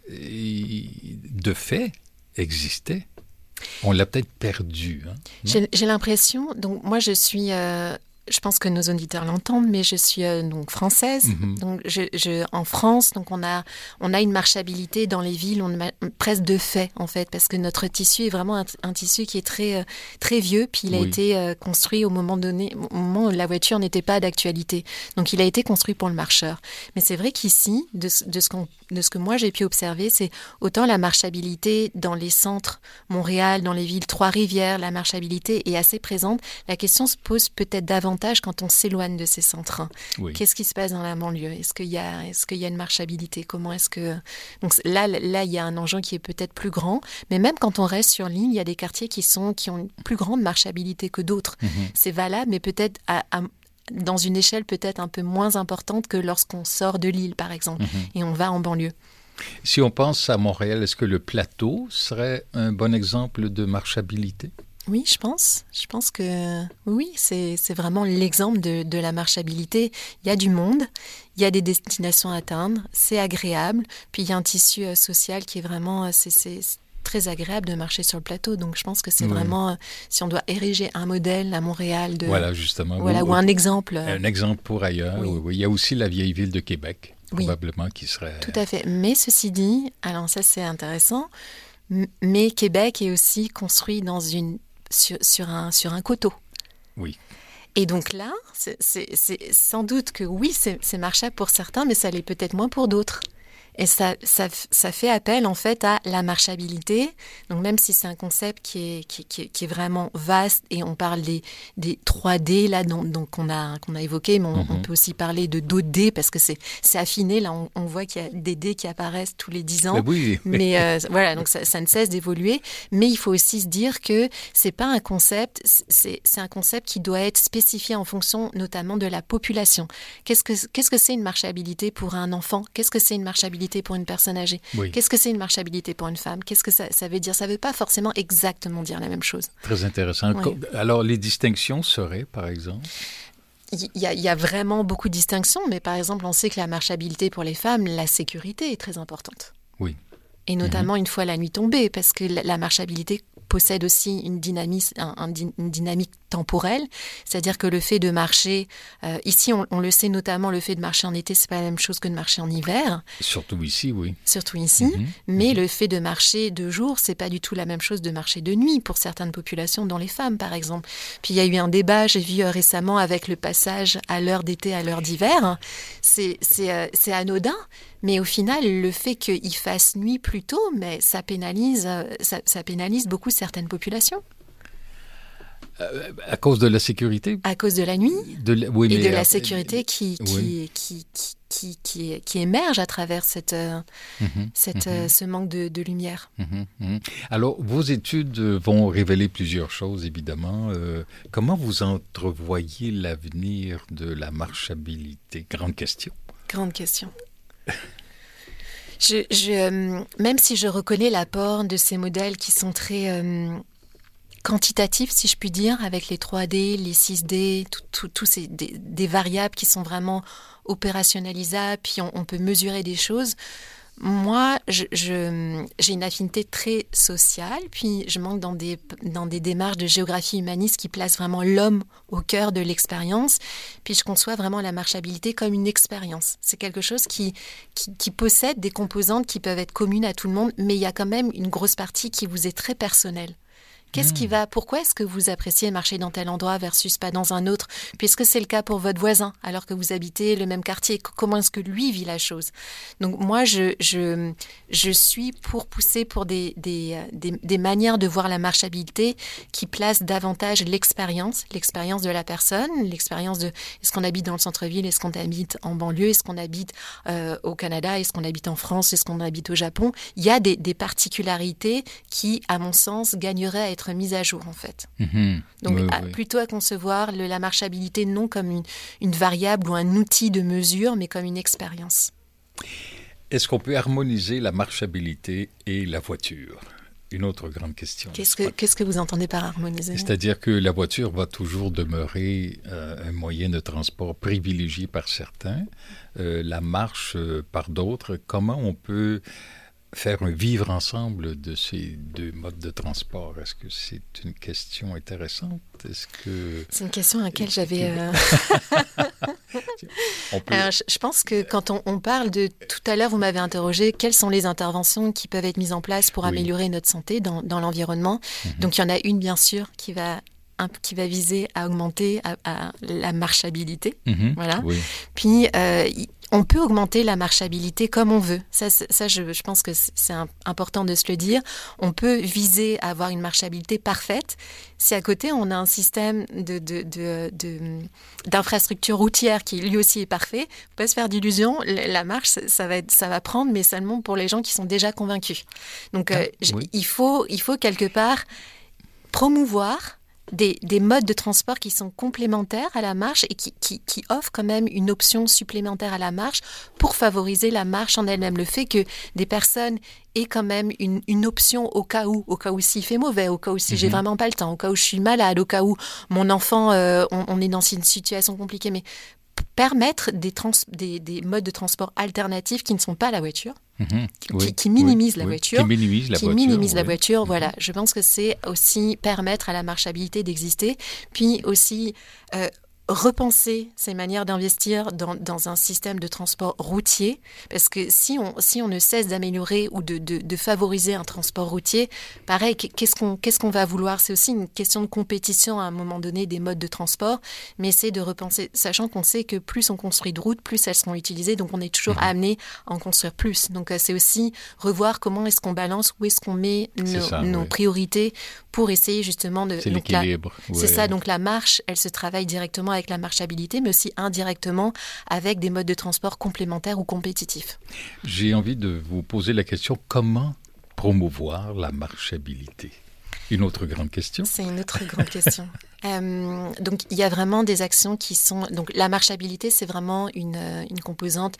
de fait, existait. On l'a peut-être perdue. J'ai l'impression, donc moi je suis... je pense que nos auditeurs l'entendent, mais je suis donc française. Donc en France, donc on a une marchabilité dans les villes, presque de fait en fait, parce que notre tissu est vraiment un tissu qui est très très vieux, puis il a été construit au moment où la voiture n'était pas d'actualité. Donc il a été construit pour le marcheur. Mais c'est vrai qu'ici, de ce que moi j'ai pu observer, c'est autant la marchabilité dans les centres, Montréal, dans les villes Trois-Rivières, la marchabilité est assez présente. La question se pose peut-être davantage quand on s'éloigne de ces centres. Oui. Qu'est-ce qui se passe dans la banlieue ? Est-ce qu'il y a une marchabilité ? Comment est-ce que... Donc là, il y a un enjeu qui est peut-être plus grand, mais même quand on reste sur l'île, il y a des quartiers qui ont une plus grande marchabilité que d'autres. C'est valable, mais peut-être dans une échelle peut-être un peu moins importante que lorsqu'on sort de l'île, par exemple, et on va en banlieue. Si on pense à Montréal, est-ce que le plateau serait un bon exemple de marchabilité ? Oui, je pense. Je pense que oui, c'est vraiment l'exemple de la marchabilité. Il y a du monde, il y a des destinations à atteindre, c'est agréable. Puis il y a un tissu social qui est vraiment... c'est très agréable de marcher sur le plateau. Donc je pense que c'est vraiment... Si on doit ériger un modèle à Montréal... Voilà, justement. Ou un exemple. Un exemple pour ailleurs. Oui. Il y a aussi la vieille ville de Québec, probablement, qui serait... Tout à fait. Mais ceci dit, alors ça c'est intéressant, mais Québec est aussi construit sur un coteau. Oui. Et donc là, c'est sans doute que oui, c'est marchable pour certains, mais ça l'est peut-être moins pour d'autres. Et ça fait appel en fait à la marchabilité. Donc même si c'est un concept qui est vraiment vaste et on parle des 3D là qu'on a évoqué, mais on peut aussi parler de d'autres D parce que c'est affiné. Là, on voit qu'il y a des D qui apparaissent tous les 10 ans. Mais voilà, donc ça ne cesse d'évoluer. Mais il faut aussi se dire que c'est pas un concept, c'est un concept qui doit être spécifié en fonction notamment de la population. Qu'est-ce que c'est une marchabilité pour un enfant ? Qu'est-ce que c'est une marchabilité pour une personne âgée? Qu'est-ce que c'est une marchabilité pour une femme? Qu'est-ce que ça veut dire? Ça ne veut pas forcément exactement dire la même chose. Très intéressant. Alors, les distinctions seraient, par exemple? Il y a vraiment beaucoup de distinctions, mais par exemple, on sait que la marchabilité pour les femmes, la sécurité est très importante. Oui. Et notamment une fois la nuit tombée, parce que la marchabilité possède aussi une dynamique temporelle, c'est-à-dire que le fait de marcher, ici on le sait notamment, le fait de marcher en été, c'est pas la même chose que de marcher en hiver. Surtout ici, oui. Surtout ici, mais le fait de marcher de jour, c'est pas du tout la même chose de marcher de nuit pour certaines populations, dont les femmes par exemple. Puis il y a eu un débat, j'ai vu récemment avec le passage à l'heure d'été à l'heure d'hiver, c'est anodin. Mais au final, le fait qu'il fasse nuit plus tôt, mais ça pénalise beaucoup certaines populations. À cause de la sécurité? À cause de la nuit et de la sécurité qui émerge à travers ce manque de lumière. Alors, vos études vont révéler plusieurs choses, évidemment. Comment vous entrevoyez l'avenir de la marchabilité? Grande question. Grande question. Même si je reconnais l'apport de ces modèles qui sont très quantitatifs, si je puis dire, avec les 3D, les 6D, tous ces des variables qui sont vraiment opérationnalisables, puis on peut mesurer des choses. Moi, j'ai une affinité très sociale, puis je manque dans des démarches de géographie humaniste qui placent vraiment l'homme au cœur de l'expérience. Puis je conçois vraiment la marchabilité comme une expérience. C'est quelque chose qui possède des composantes qui peuvent être communes à tout le monde, mais il y a quand même une grosse partie qui vous est très personnelle. Pourquoi est-ce que vous appréciez marcher dans tel endroit versus pas dans un autre? Puisque c'est le cas pour votre voisin, alors que vous habitez le même quartier. Comment est-ce que lui vit la chose? Donc moi, je suis pour pousser pour des manières de voir la marchabilité qui placent davantage l'expérience de la personne, l'expérience de est-ce qu'on habite dans le centre-ville, est-ce qu'on habite en banlieue, est-ce qu'on habite au Canada, est-ce qu'on habite en France, est-ce qu'on habite au Japon? Il y a des particularités qui, à mon sens, gagneraient à être mise à jour en fait. Donc plutôt à concevoir la marchabilité non comme une variable ou un outil de mesure, mais comme une expérience. Est-ce qu'on peut harmoniser la marchabilité et la voiture? Une autre grande question. Qu'est-ce que vous entendez par harmoniser? C'est-à-dire que la voiture va toujours demeurer un moyen de transport privilégié par certains, la marche par d'autres. Comment on peut faire un vivre ensemble de ces deux modes de transport? Est-ce que c'est une question intéressante? C'est une question à laquelle j'avais... Alors, je pense que quand on parle de... Tout à l'heure, vous m'avez interrogé, quelles sont les interventions qui peuvent être mises en place pour améliorer notre santé dans l'environnement? Donc, il y en a une, bien sûr, qui va viser à augmenter la marchabilité. Voilà. Oui. Puis, on peut augmenter la marchabilité comme on veut. Ça je pense que c'est important de se le dire. On peut viser à avoir une marchabilité parfaite. Si à côté, on a un système d'infrastructure routière qui lui aussi est parfait, il ne faut pas se faire d'illusions. La marche, ça va prendre, mais seulement pour les gens qui sont déjà convaincus. Donc, il faut quelque part promouvoir des modes de transport qui sont complémentaires à la marche et qui offrent quand même une option supplémentaire à la marche pour favoriser la marche en elle-même. Le fait que des personnes aient quand même une option au cas où s'il fait mauvais, au cas où si j'ai vraiment pas le temps, au cas où je suis malade, au cas où mon enfant, on est dans une situation compliquée, mais permettre des modes de transport alternatifs qui ne sont pas la voiture, qui minimisent la voiture. Qui minimisent la voiture, voilà. Je pense que c'est aussi permettre à la marchabilité d'exister, puis aussi repenser ces manières d'investir dans un système de transport routier, parce que si on ne cesse d'améliorer ou de favoriser un transport routier, pareil, qu'est-ce qu'on va vouloir? C'est aussi une question de compétition à un moment donné des modes de transport, mais c'est de repenser, sachant qu'on sait que plus on construit de routes, plus elles seront utilisées, donc on est toujours amené à en construire plus. Donc c'est aussi revoir comment est-ce qu'on balance, où est-ce qu'on met nos priorités pour essayer justement de... C'est l'équilibre. C'est ça, donc la marche, elle se travaille directement avec la marchabilité, mais aussi indirectement avec des modes de transport complémentaires ou compétitifs. J'ai envie de vous poser la question, comment promouvoir la marchabilité? Une autre grande question. C'est une autre grande question. Donc, il y a vraiment des actions qui sont... Donc, la marchabilité, c'est vraiment une composante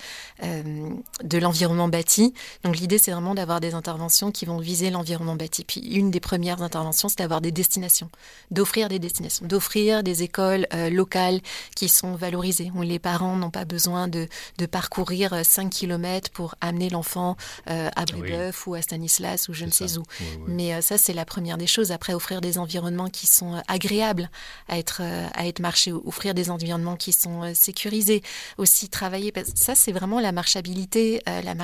de l'environnement bâti. Donc, l'idée, c'est vraiment d'avoir des interventions qui vont viser l'environnement bâti. Puis, une des premières interventions, c'est d'avoir des destinations, d'offrir des écoles locales qui sont valorisées, où les parents n'ont pas besoin de parcourir 5 km pour amener l'enfant à Brébeuf ou à Stanislas ou je ne sais où. Oui. Mais ça, c'est la première des choses. Après, offrir des environnements qui sont agréables à être marché, offrir des environnements qui sont sécurisés, aussi travailler, ça c'est vraiment la marchabilité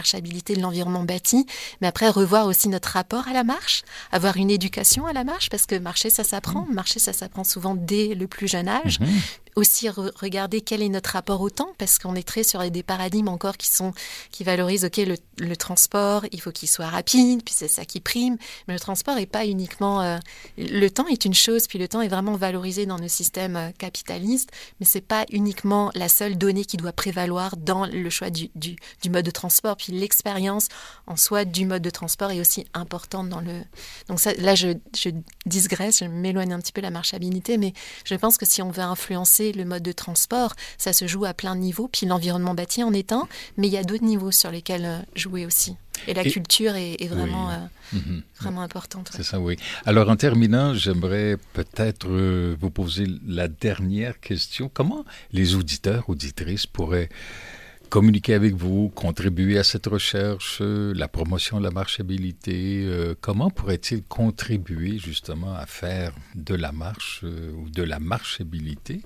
de l'environnement bâti, mais après revoir aussi notre rapport à la marche, avoir une éducation à la marche, parce que marcher ça s'apprend souvent dès le plus jeune âge. Aussi regarder quel est notre rapport au temps, parce qu'on est très sur des paradigmes encore qui valorisent le transport, il faut qu'il soit rapide, puis c'est ça qui prime, mais le transport n'est pas uniquement... le temps est une chose, puis le temps est vraiment valorisé dans nos systèmes capitalistes, mais c'est pas uniquement la seule donnée qui doit prévaloir dans le choix du mode de transport, puis l'expérience en soi du mode de transport est aussi importante dans le... Donc ça, là, je digresse, je m'éloigne un petit peu de la marchabilité, mais je pense que si on veut influencer le mode de transport, ça se joue à plein de niveaux, puis l'environnement bâti en est un, mais il y a d'autres niveaux sur lesquels jouer aussi. Et la culture est vraiment, vraiment importante. Ouais. C'est ça, oui. Alors, en terminant, j'aimerais peut-être vous poser la dernière question. Comment les auditeurs, auditrices pourraient communiquer avec vous, contribuer à cette recherche, la promotion de la marchabilité? Comment pourrait-il contribuer justement à faire de la marche ou de la marchabilité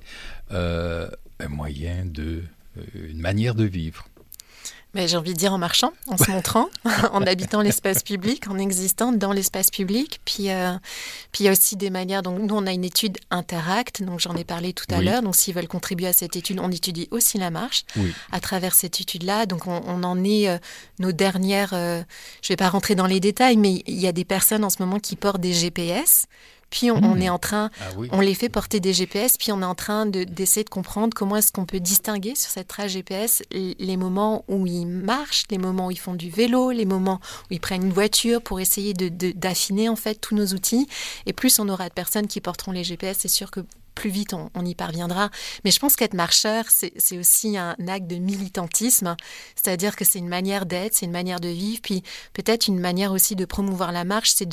un moyen une manière de vivre? Mais j'ai envie de dire en marchant, en se montrant, en habitant l'espace public, en existant dans l'espace public. Puis il y a aussi des manières. Donc nous, on a une étude Interact, donc j'en ai parlé tout à l'heure. Donc s'ils veulent contribuer à cette étude, on étudie aussi la marche à travers cette étude-là. Donc on en est nos dernières... je ne vais pas rentrer dans les détails, mais il y a des personnes en ce moment qui portent des GPS. Puis on est en train, on les fait porter des GPS, puis on est en train d'essayer de comprendre comment est-ce qu'on peut distinguer sur cette trace GPS les moments où ils marchent, les moments où ils font du vélo, les moments où ils prennent une voiture pour essayer d'affiner en fait tous nos outils. Et plus on aura de personnes qui porteront les GPS, c'est sûr que plus vite on y parviendra. Mais je pense qu'être marcheur, c'est aussi un acte de militantisme, c'est-à-dire que c'est une manière d'être, c'est une manière de vivre, puis peut-être une manière aussi de promouvoir la marche, c'est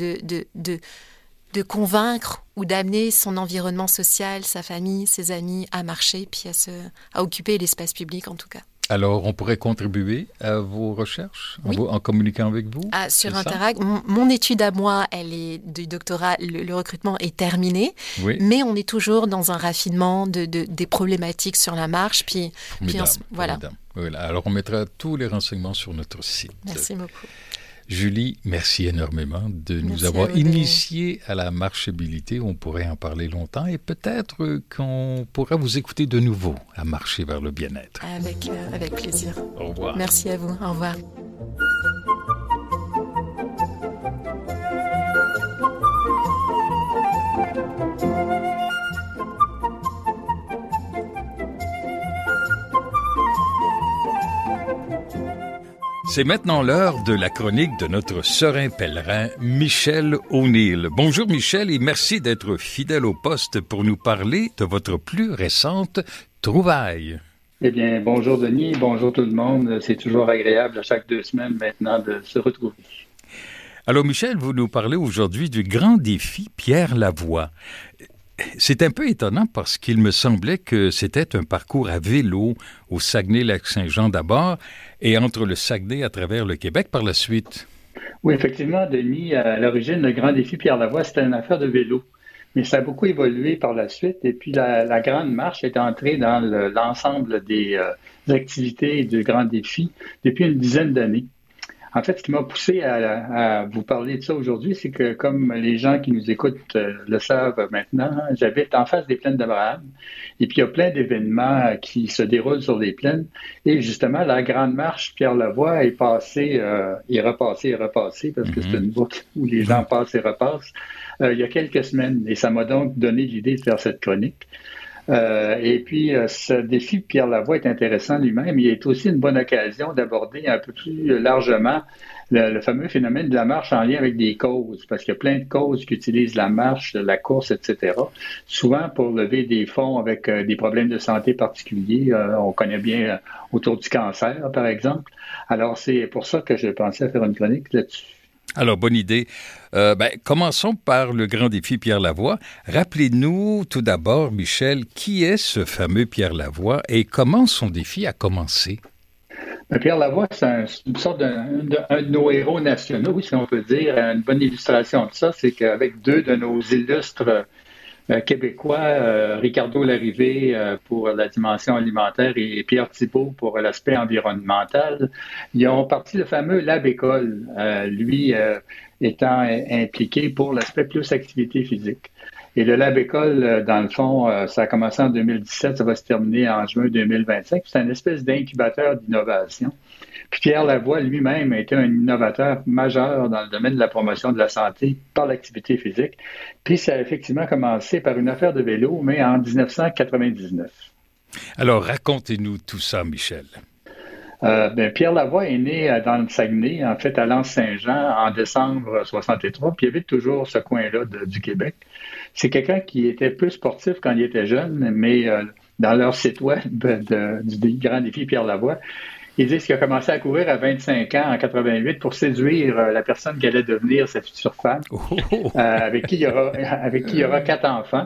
de convaincre ou d'amener son environnement social, sa famille, ses amis à marcher, puis à occuper l'espace public en tout cas. Alors, on pourrait contribuer à vos recherches en communiquant avec vous? Sur Interact, mon étude à moi, elle est du doctorat, le recrutement est terminé, mais on est toujours dans un raffinement des problématiques sur la marche. Voilà. Alors, on mettra tous les renseignements sur notre site. Merci beaucoup. Julie, merci énormément de nous avoir initiés à la marchabilité. On pourrait en parler longtemps et peut-être qu'on pourra vous écouter de nouveau à marcher vers le bien-être. Avec plaisir. Au revoir. Merci à vous. Au revoir. C'est maintenant l'heure de la chronique de notre serein pèlerin, Michel O'Neill. Bonjour Michel et merci d'être fidèle au poste pour nous parler de votre plus récente trouvaille. Eh bien, bonjour Denis, bonjour tout le monde. C'est toujours agréable à chaque 2 semaines maintenant de se retrouver. Alors Michel, vous nous parlez aujourd'hui du grand défi Pierre Lavoie. C'est un peu étonnant parce qu'il me semblait que c'était un parcours à vélo au Saguenay-Lac-Saint-Jean d'abord et entre le Saguenay à travers le Québec par la suite. Oui, effectivement, Denis, à l'origine, le grand défi Pierre Lavoie, c'était une affaire de vélo. Mais ça a beaucoup évolué par la suite et puis la grande marche est entrée dans l'ensemble des activités du grand défi depuis une dizaine d'années. En fait, ce qui m'a poussé à vous parler de ça aujourd'hui, c'est que comme les gens qui nous écoutent le savent maintenant, j'habite en face des plaines d'Abraham et puis il y a plein d'événements qui se déroulent sur les plaines et justement, la grande marche Pierre Lavoie est passée et repassée parce que c'est une boucle où les gens passent et repassent il y a quelques semaines et ça m'a donc donné l'idée de faire cette chronique. Et puis, ce défi Pierre Lavoie est intéressant lui-même. Il est aussi une bonne occasion d'aborder un peu plus largement le fameux phénomène de la marche en lien avec des causes, parce qu'il y a plein de causes qui utilisent la marche, la course, etc., souvent pour lever des fonds avec des problèmes de santé particuliers. On connaît bien autour du cancer, par exemple. Alors, c'est pour ça que je pensais à faire une chronique là-dessus. Alors, bonne idée. Commençons par le grand défi Pierre Lavoie. Rappelez-nous tout d'abord, Michel, qui est ce fameux Pierre Lavoie et comment son défi a commencé? Pierre Lavoie, c'est une sorte d'un de nos héros nationaux, si on peut dire. Une bonne illustration de ça, c'est qu'avec 2 de nos illustres québécois, Ricardo Larrivée pour la dimension alimentaire et Pierre Thibault pour l'aspect environnemental, ils ont parti le fameux Lab École, lui étant impliqué pour l'aspect plus activité physique. Et le Lab École, dans le fond, ça a commencé en 2017, ça va se terminer en juin 2025. C'est une espèce d'incubateur d'innovation. Puis Pierre Lavoie lui-même a été un innovateur majeur dans le domaine de la promotion de la santé par l'activité physique. Puis ça a effectivement commencé par une affaire de vélo, mais en 1999. Alors, racontez-nous tout ça, Michel. Pierre Lavoie est né dans le Saguenay, en fait, à L'Anse-Saint-Jean, en décembre 63, puis il habite toujours ce coin-là du Québec. C'est quelqu'un qui était plus sportif quand il était jeune, mais dans leur site web du grand défi Pierre Lavoie, ils disent qu'il a commencé à courir à 25 ans, en 88, pour séduire la personne qui allait devenir sa future femme, avec qui il y aura 4 enfants,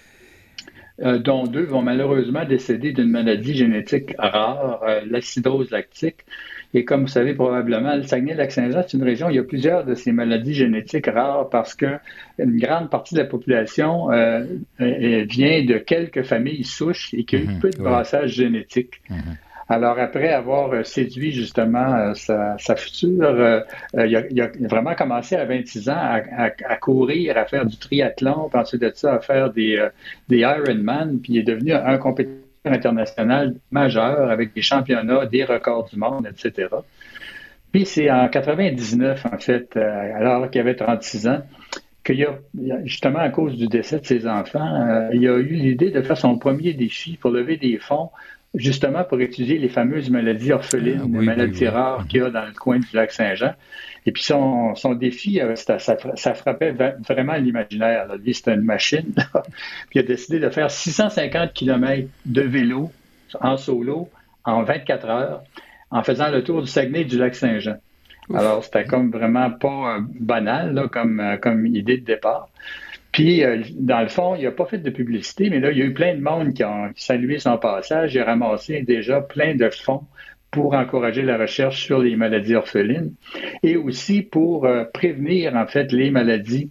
dont 2 vont malheureusement décéder d'une maladie génétique rare, l'acidose lactique. Et comme vous savez probablement, le Saguenay-Lac-Saint-Jean, c'est une région où il y a plusieurs de ces maladies génétiques rares parce que une grande partie de la population vient de quelques familles souches et qui a eu peu de brassage génétique. Alors, après avoir séduit justement sa future, il a vraiment commencé à 26 ans à courir, à faire du triathlon, puis ensuite de ça, à faire des Ironman, puis il est devenu un compétiteur international majeur avec des championnats, des records du monde, etc. Puis c'est en 99, en fait, alors qu'il avait 36 ans, qu'il y a, justement à cause du décès de ses enfants, il a eu l'idée de faire son premier défi pour lever des fonds justement pour étudier les fameuses maladies orphelines, les maladies rares qu'il y a dans le coin du lac Saint-Jean. Et puis son défi, ça frappait vraiment l'imaginaire. Lui, c'était une machine. Puis il a décidé de faire 650 km de vélo en solo en 24 heures en faisant le tour du Saguenay et du lac Saint-Jean. Alors, c'était comme vraiment pas banal là, comme idée de départ. Puis, dans le fond, il n'a pas fait de publicité, mais là, il y a eu plein de monde qui ont salué son passage. Il a ramassé déjà plein de fonds pour encourager la recherche sur les maladies orphelines et aussi pour prévenir, en fait, les maladies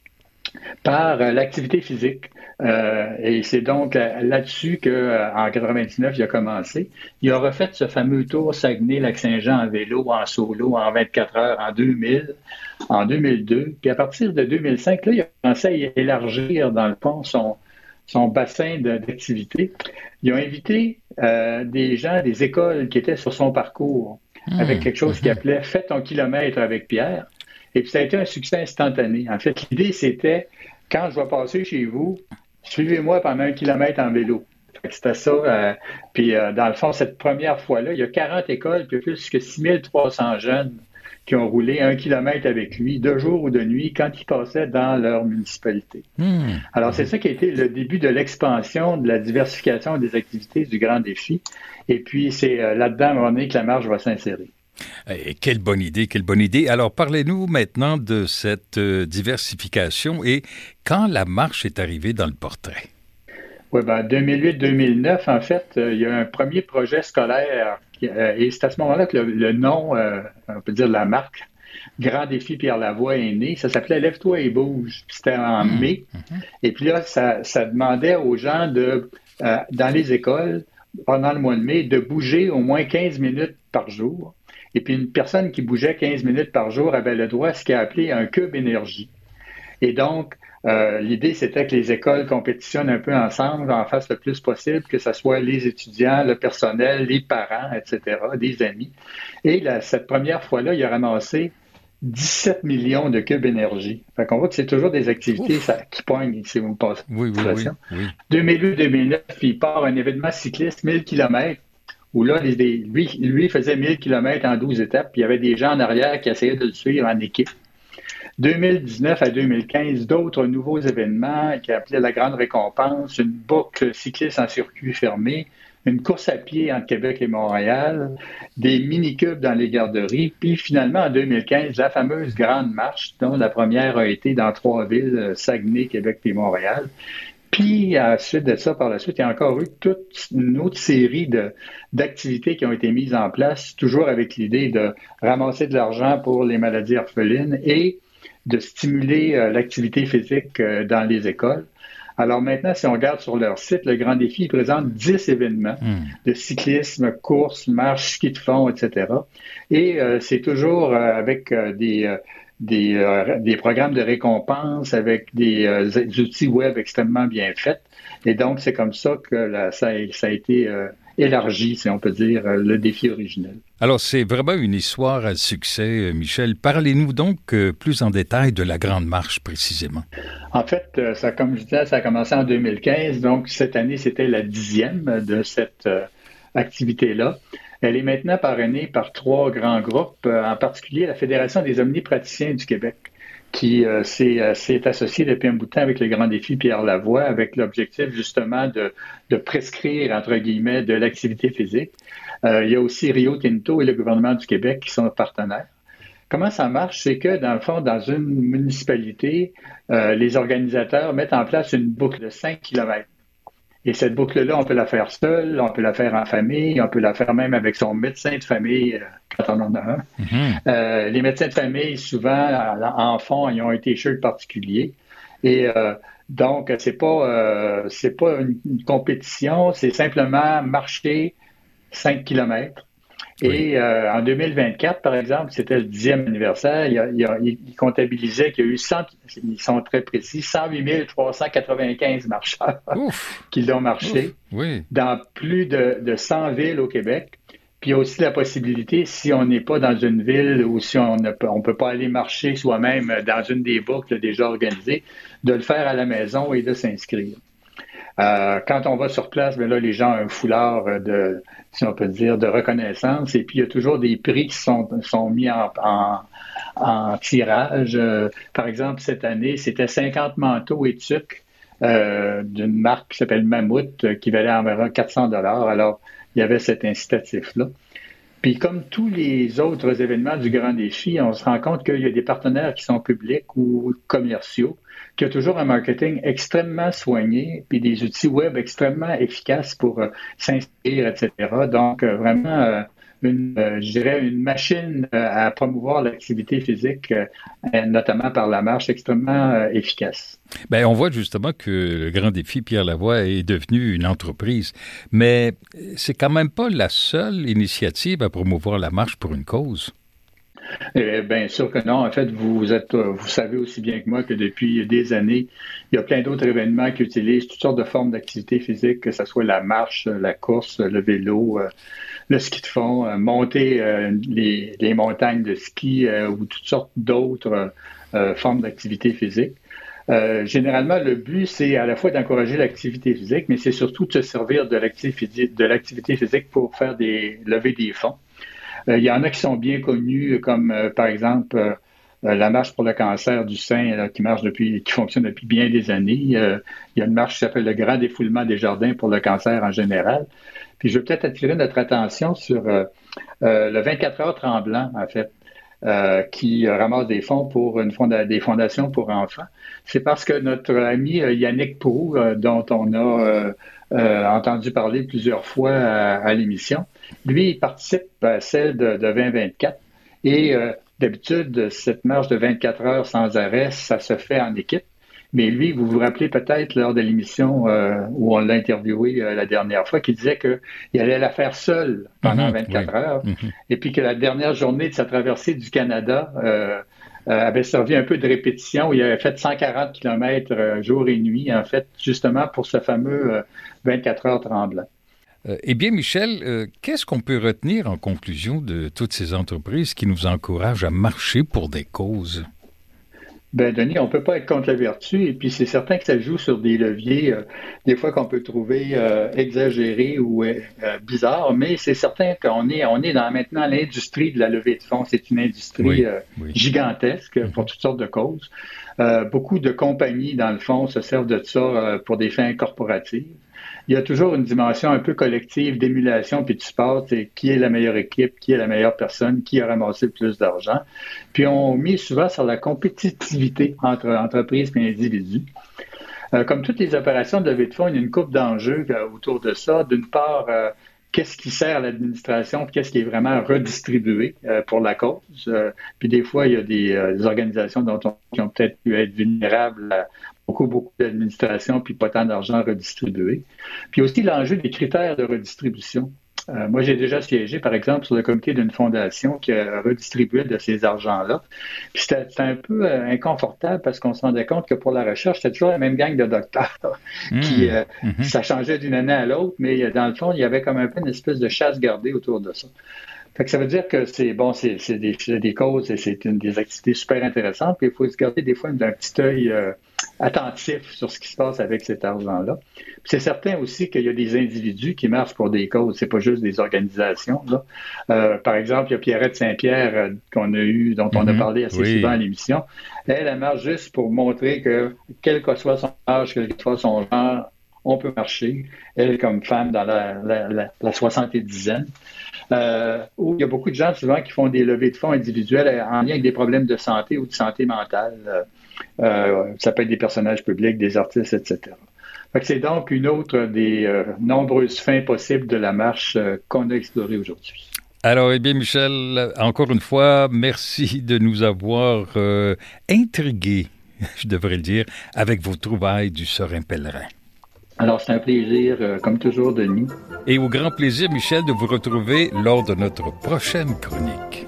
par l'activité physique. Et c'est donc là-dessus qu'en 99, il a commencé. Il a refait ce fameux tour Saguenay-Lac-Saint-Jean en vélo, en solo, en 24 heures, en 2000, en 2002. Puis à partir de 2005, là, il a commencé à élargir, dans le fond, son bassin d'activité. Ils ont invité des gens des écoles qui étaient sur son parcours avec quelque chose qu'il appelait « Fais ton kilomètre avec Pierre ». Et puis ça a été un succès instantané. En fait, l'idée, c'était, quand je vais passer chez vous, suivez-moi pendant 1 kilomètre en vélo. C'était ça. Puis dans le fond, cette première fois-là, il y a 40 écoles, puis plus que 6300 jeunes qui ont roulé 1 kilomètre avec lui, de jour ou de nuit, quand il passait dans leur municipalité. Alors, c'est ça qui a été le début de l'expansion, de la diversification des activités du Grand Défi. Et puis, c'est là-dedans, à un moment donné, que la marche va s'insérer. Et quelle bonne idée, quelle bonne idée. Alors, parlez-nous maintenant de cette diversification et quand la marche est arrivée dans le portrait. Oui, ben 2008-2009, en fait, il y a un premier projet scolaire et c'est à ce moment-là que le nom, on peut dire la marque, Grand Défi Pierre Lavoie est né. Ça s'appelait Lève-toi et bouge. C'était en mai. Et puis là, ça demandait aux gens dans les écoles, pendant le mois de mai, de bouger au moins 15 minutes par jour. Et puis une personne qui bougeait 15 minutes par jour avait le droit à ce qu'il a appelé un cube énergie. Et donc, l'idée, c'était que les écoles compétitionnent un peu ensemble, en fassent le plus possible, que ce soit les étudiants, le personnel, les parents, etc., des amis. Et cette première fois-là, il a ramassé 17 millions de cubes énergie. Fait qu'on voit que c'est toujours des activités qui pognent, si vous me passez l'expression. Oui. 2008-2009, il part un événement cycliste, 1000 km, où là, lui faisait 1000 km en 12 étapes, puis il y avait des gens en arrière qui essayaient de le suivre en équipe. 2019 à 2015, d'autres nouveaux événements qui appelaient la Grande Récompense, une boucle cycliste en circuit fermé, une course à pied entre Québec et Montréal, des mini-cubes dans les garderies, puis finalement, en 2015, la fameuse Grande Marche, dont la première a été dans 3 villes, Saguenay, Québec et Montréal. Puis, à la suite de ça, par la suite, il y a encore eu toute une autre série d'activités qui ont été mises en place, toujours avec l'idée de ramasser de l'argent pour les maladies orphelines et de stimuler l'activité physique dans les écoles. Alors maintenant, si on regarde sur leur site, le Grand Défi présente 10 événements de cyclisme, course, marche, ski de fond, etc. Et c'est toujours avec des programmes de récompense, avec des outils web extrêmement bien faits. Et donc, c'est comme ça que ça a été élargi, si on peut dire, le défi originel. Alors, c'est vraiment une histoire à succès, Michel. Parlez-nous donc plus en détail de la Grande Marche, précisément. En fait, comme je disais, ça a commencé en 2015. Donc, cette année, c'était la 10e de cette activité-là. Elle est maintenant parrainée par 3 grands groupes, en particulier la Fédération des omnipraticiens du Québec, qui s'est associée depuis un bout de temps avec le Grand Défi Pierre Lavoie, avec l'objectif justement de prescrire, entre guillemets, de l'activité physique. Il y a aussi Rio Tinto et le gouvernement du Québec qui sont partenaires. Comment ça marche? C'est que, dans le fond, dans une municipalité, les organisateurs mettent en place une boucle de 5 km. Et cette boucle-là, on peut la faire seule, on peut la faire en famille, on peut la faire même avec son médecin de famille quand on en a un. Les médecins de famille, souvent, en fond, ils ont un T-shirt particulier. Et donc, c'est pas une compétition, c'est simplement marcher 5 km. Et en 2024, par exemple, c'était le 10e anniversaire, ils comptabilisaient qu'il y a eu ils sont très précis, 108 395 marcheurs qui l'ont marché dans plus de 100 villes au Québec. Puis il y a aussi la possibilité, si on n'est pas dans une ville ou si on ne peut pas aller marcher soi-même dans une des boucles déjà organisées, de le faire à la maison et de s'inscrire. Quand on va sur place, bien là, les gens ont un foulard si on peut dire, de reconnaissance. Et puis, il y a toujours des prix qui sont mis en tirage. Par exemple, cette année, c'était 50 manteaux et tuques d'une marque qui s'appelle Mammouth, qui valait environ 400 $. Alors, il y avait cet incitatif-là. Puis comme tous les autres événements du Grand Défi, on se rend compte qu'il y a des partenaires qui sont publics ou commerciaux, qui ont toujours un marketing extrêmement soigné, puis des outils web extrêmement efficaces pour s'inscrire, etc. Donc, vraiment, je dirais, une machine à promouvoir l'activité physique, notamment par la marche, extrêmement efficace. Bien, on voit justement que le Grand Défi Pierre Lavoie est devenu une entreprise, mais c'est quand même pas la seule initiative à promouvoir la marche pour une cause. Bien sûr que non. En fait, vous savez aussi bien que moi que depuis des années, il y a plein d'autres événements qui utilisent toutes sortes de formes d'activité physique, que ce soit la marche, la course, le vélo, le ski de fond, monter les montagnes de ski ou toutes sortes d'autres formes d'activité physique. Généralement, le but, c'est à la fois d'encourager l'activité physique, mais c'est surtout de se servir de l'activité physique pour faire lever des fonds. Il y en a qui sont bien connus, comme par exemple la marche pour le cancer du sein qui fonctionne depuis bien des années. Il y a une marche qui s'appelle le Grand Défoulement des Jardins pour le cancer en général. Puis je veux peut-être attirer notre attention sur le 24 heures tremblant, en fait, qui ramasse des fonds pour des fondations pour enfants. C'est parce que notre ami Yannick Proulx, dont on a entendu parler plusieurs fois à l'émission, lui, il participe à celle de 2024 et d'habitude, cette marche de 24 heures sans arrêt, ça se fait en équipe. Mais lui, vous vous rappelez peut-être lors de l'émission où on l'a interviewé la dernière fois, qu'il disait qu'il allait la faire seul pendant 24 heures et puis que la dernière journée de sa traversée du Canada avait servi un peu de répétition. Il avait fait 140 km jour et nuit, en fait, justement pour ce fameux 24 heures tremblant. Eh bien, Michel, qu'est-ce qu'on peut retenir en conclusion de toutes ces entreprises qui nous encouragent à marcher pour des causes? Ben, Denis, on ne peut pas être contre la vertu, et puis c'est certain que ça joue sur des leviers, des fois qu'on peut trouver exagérés ou bizarres, mais c'est certain qu'on est dans maintenant l'industrie de la levée de fonds. C'est une industrie gigantesque pour toutes sortes de causes. Beaucoup de compagnies, dans le fond, se servent de ça pour des fins corporatives. Il y a toujours une dimension un peu collective d'émulation puis de sport, qui est la meilleure équipe, qui est la meilleure personne, qui a ramassé le plus d'argent. Puis on mise souvent sur la compétitivité entre entreprises et individus. Comme toutes les opérations de levée de fonds, il y a une couple d'enjeux autour de ça. D'une part, qu'est-ce qui sert à l'administration, qu'est-ce qui est vraiment redistribué pour la cause. Puis des fois, il y a des organisations qui ont peut-être pu être vulnérables à beaucoup d'administration, puis pas tant d'argent redistribué. Puis aussi l'enjeu des critères de redistribution. Moi, j'ai déjà siégé, par exemple, sur le comité d'une fondation qui a redistribué de ces argents-là. Puis c'était un peu inconfortable parce qu'on se rendait compte que pour la recherche, c'était toujours la même gang de docteurs qui ça changeait d'une année à l'autre, mais dans le fond, il y avait comme un peu une espèce de chasse gardée autour de ça. Fait que ça veut dire que c'est des causes et c'est des activités super intéressantes. Puis il faut se garder des fois d'un petit œil attentif sur ce qui se passe avec cet argent-là. Puis c'est certain aussi qu'il y a des individus qui marchent pour des causes, c'est pas juste des organisations. Là. Par exemple, il y a Pierrette Saint-Pierre dont on a parlé assez souvent à l'émission. Elle marche juste pour montrer que, quel que soit son âge, quel que soit son genre, on peut marcher. Elle, comme femme dans la 70aine. Où il y a beaucoup de gens souvent qui font des levées de fonds individuelles en lien avec des problèmes de santé ou de santé mentale. Ça peut être des personnages publics, des artistes, etc. Fait que c'est donc une autre des nombreuses fins possibles de la marche qu'on a explorée aujourd'hui. Alors, eh bien, Michel, encore une fois, merci de nous avoir intrigués, je devrais le dire, avec vos trouvailles du Serein Pèlerin. Alors, c'est un plaisir, comme toujours, Denis. Et au grand plaisir, Michel, de vous retrouver lors de notre prochaine chronique.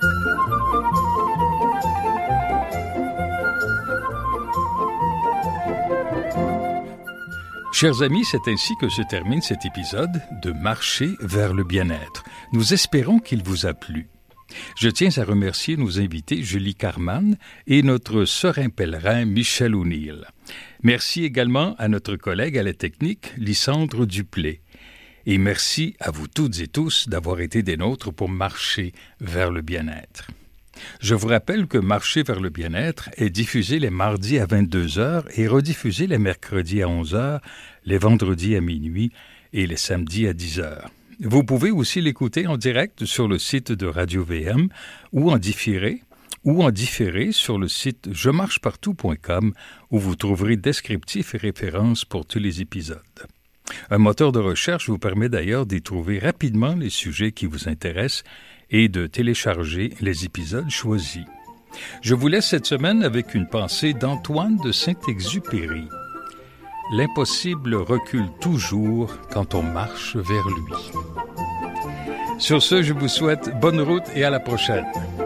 Chers amis, c'est ainsi que se termine cet épisode de Marcher vers le bien-être. Nous espérons qu'il vous a plu. Je tiens à remercier nos invités Julie Carman et notre serein pèlerin Michel O'Neill. Merci également à notre collègue à la technique, Lysandre Duplay. Et merci à vous toutes et tous d'avoir été des nôtres pour marcher vers le bien-être. Je vous rappelle que Marcher vers le bien-être est diffusé les mardis à 22h et rediffusé les mercredis à 11h, les vendredis à minuit et les samedis à 10h. Vous pouvez aussi l'écouter en direct sur le site de Radio-VM ou en différé sur le site jemarchepartout.com où vous trouverez descriptifs et références pour tous les épisodes. Un moteur de recherche vous permet d'ailleurs d'y trouver rapidement les sujets qui vous intéressent et de télécharger les épisodes choisis. Je vous laisse cette semaine avec une pensée d'Antoine de Saint-Exupéry. L'impossible recule toujours quand on marche vers lui. Sur ce, je vous souhaite bonne route et à la prochaine.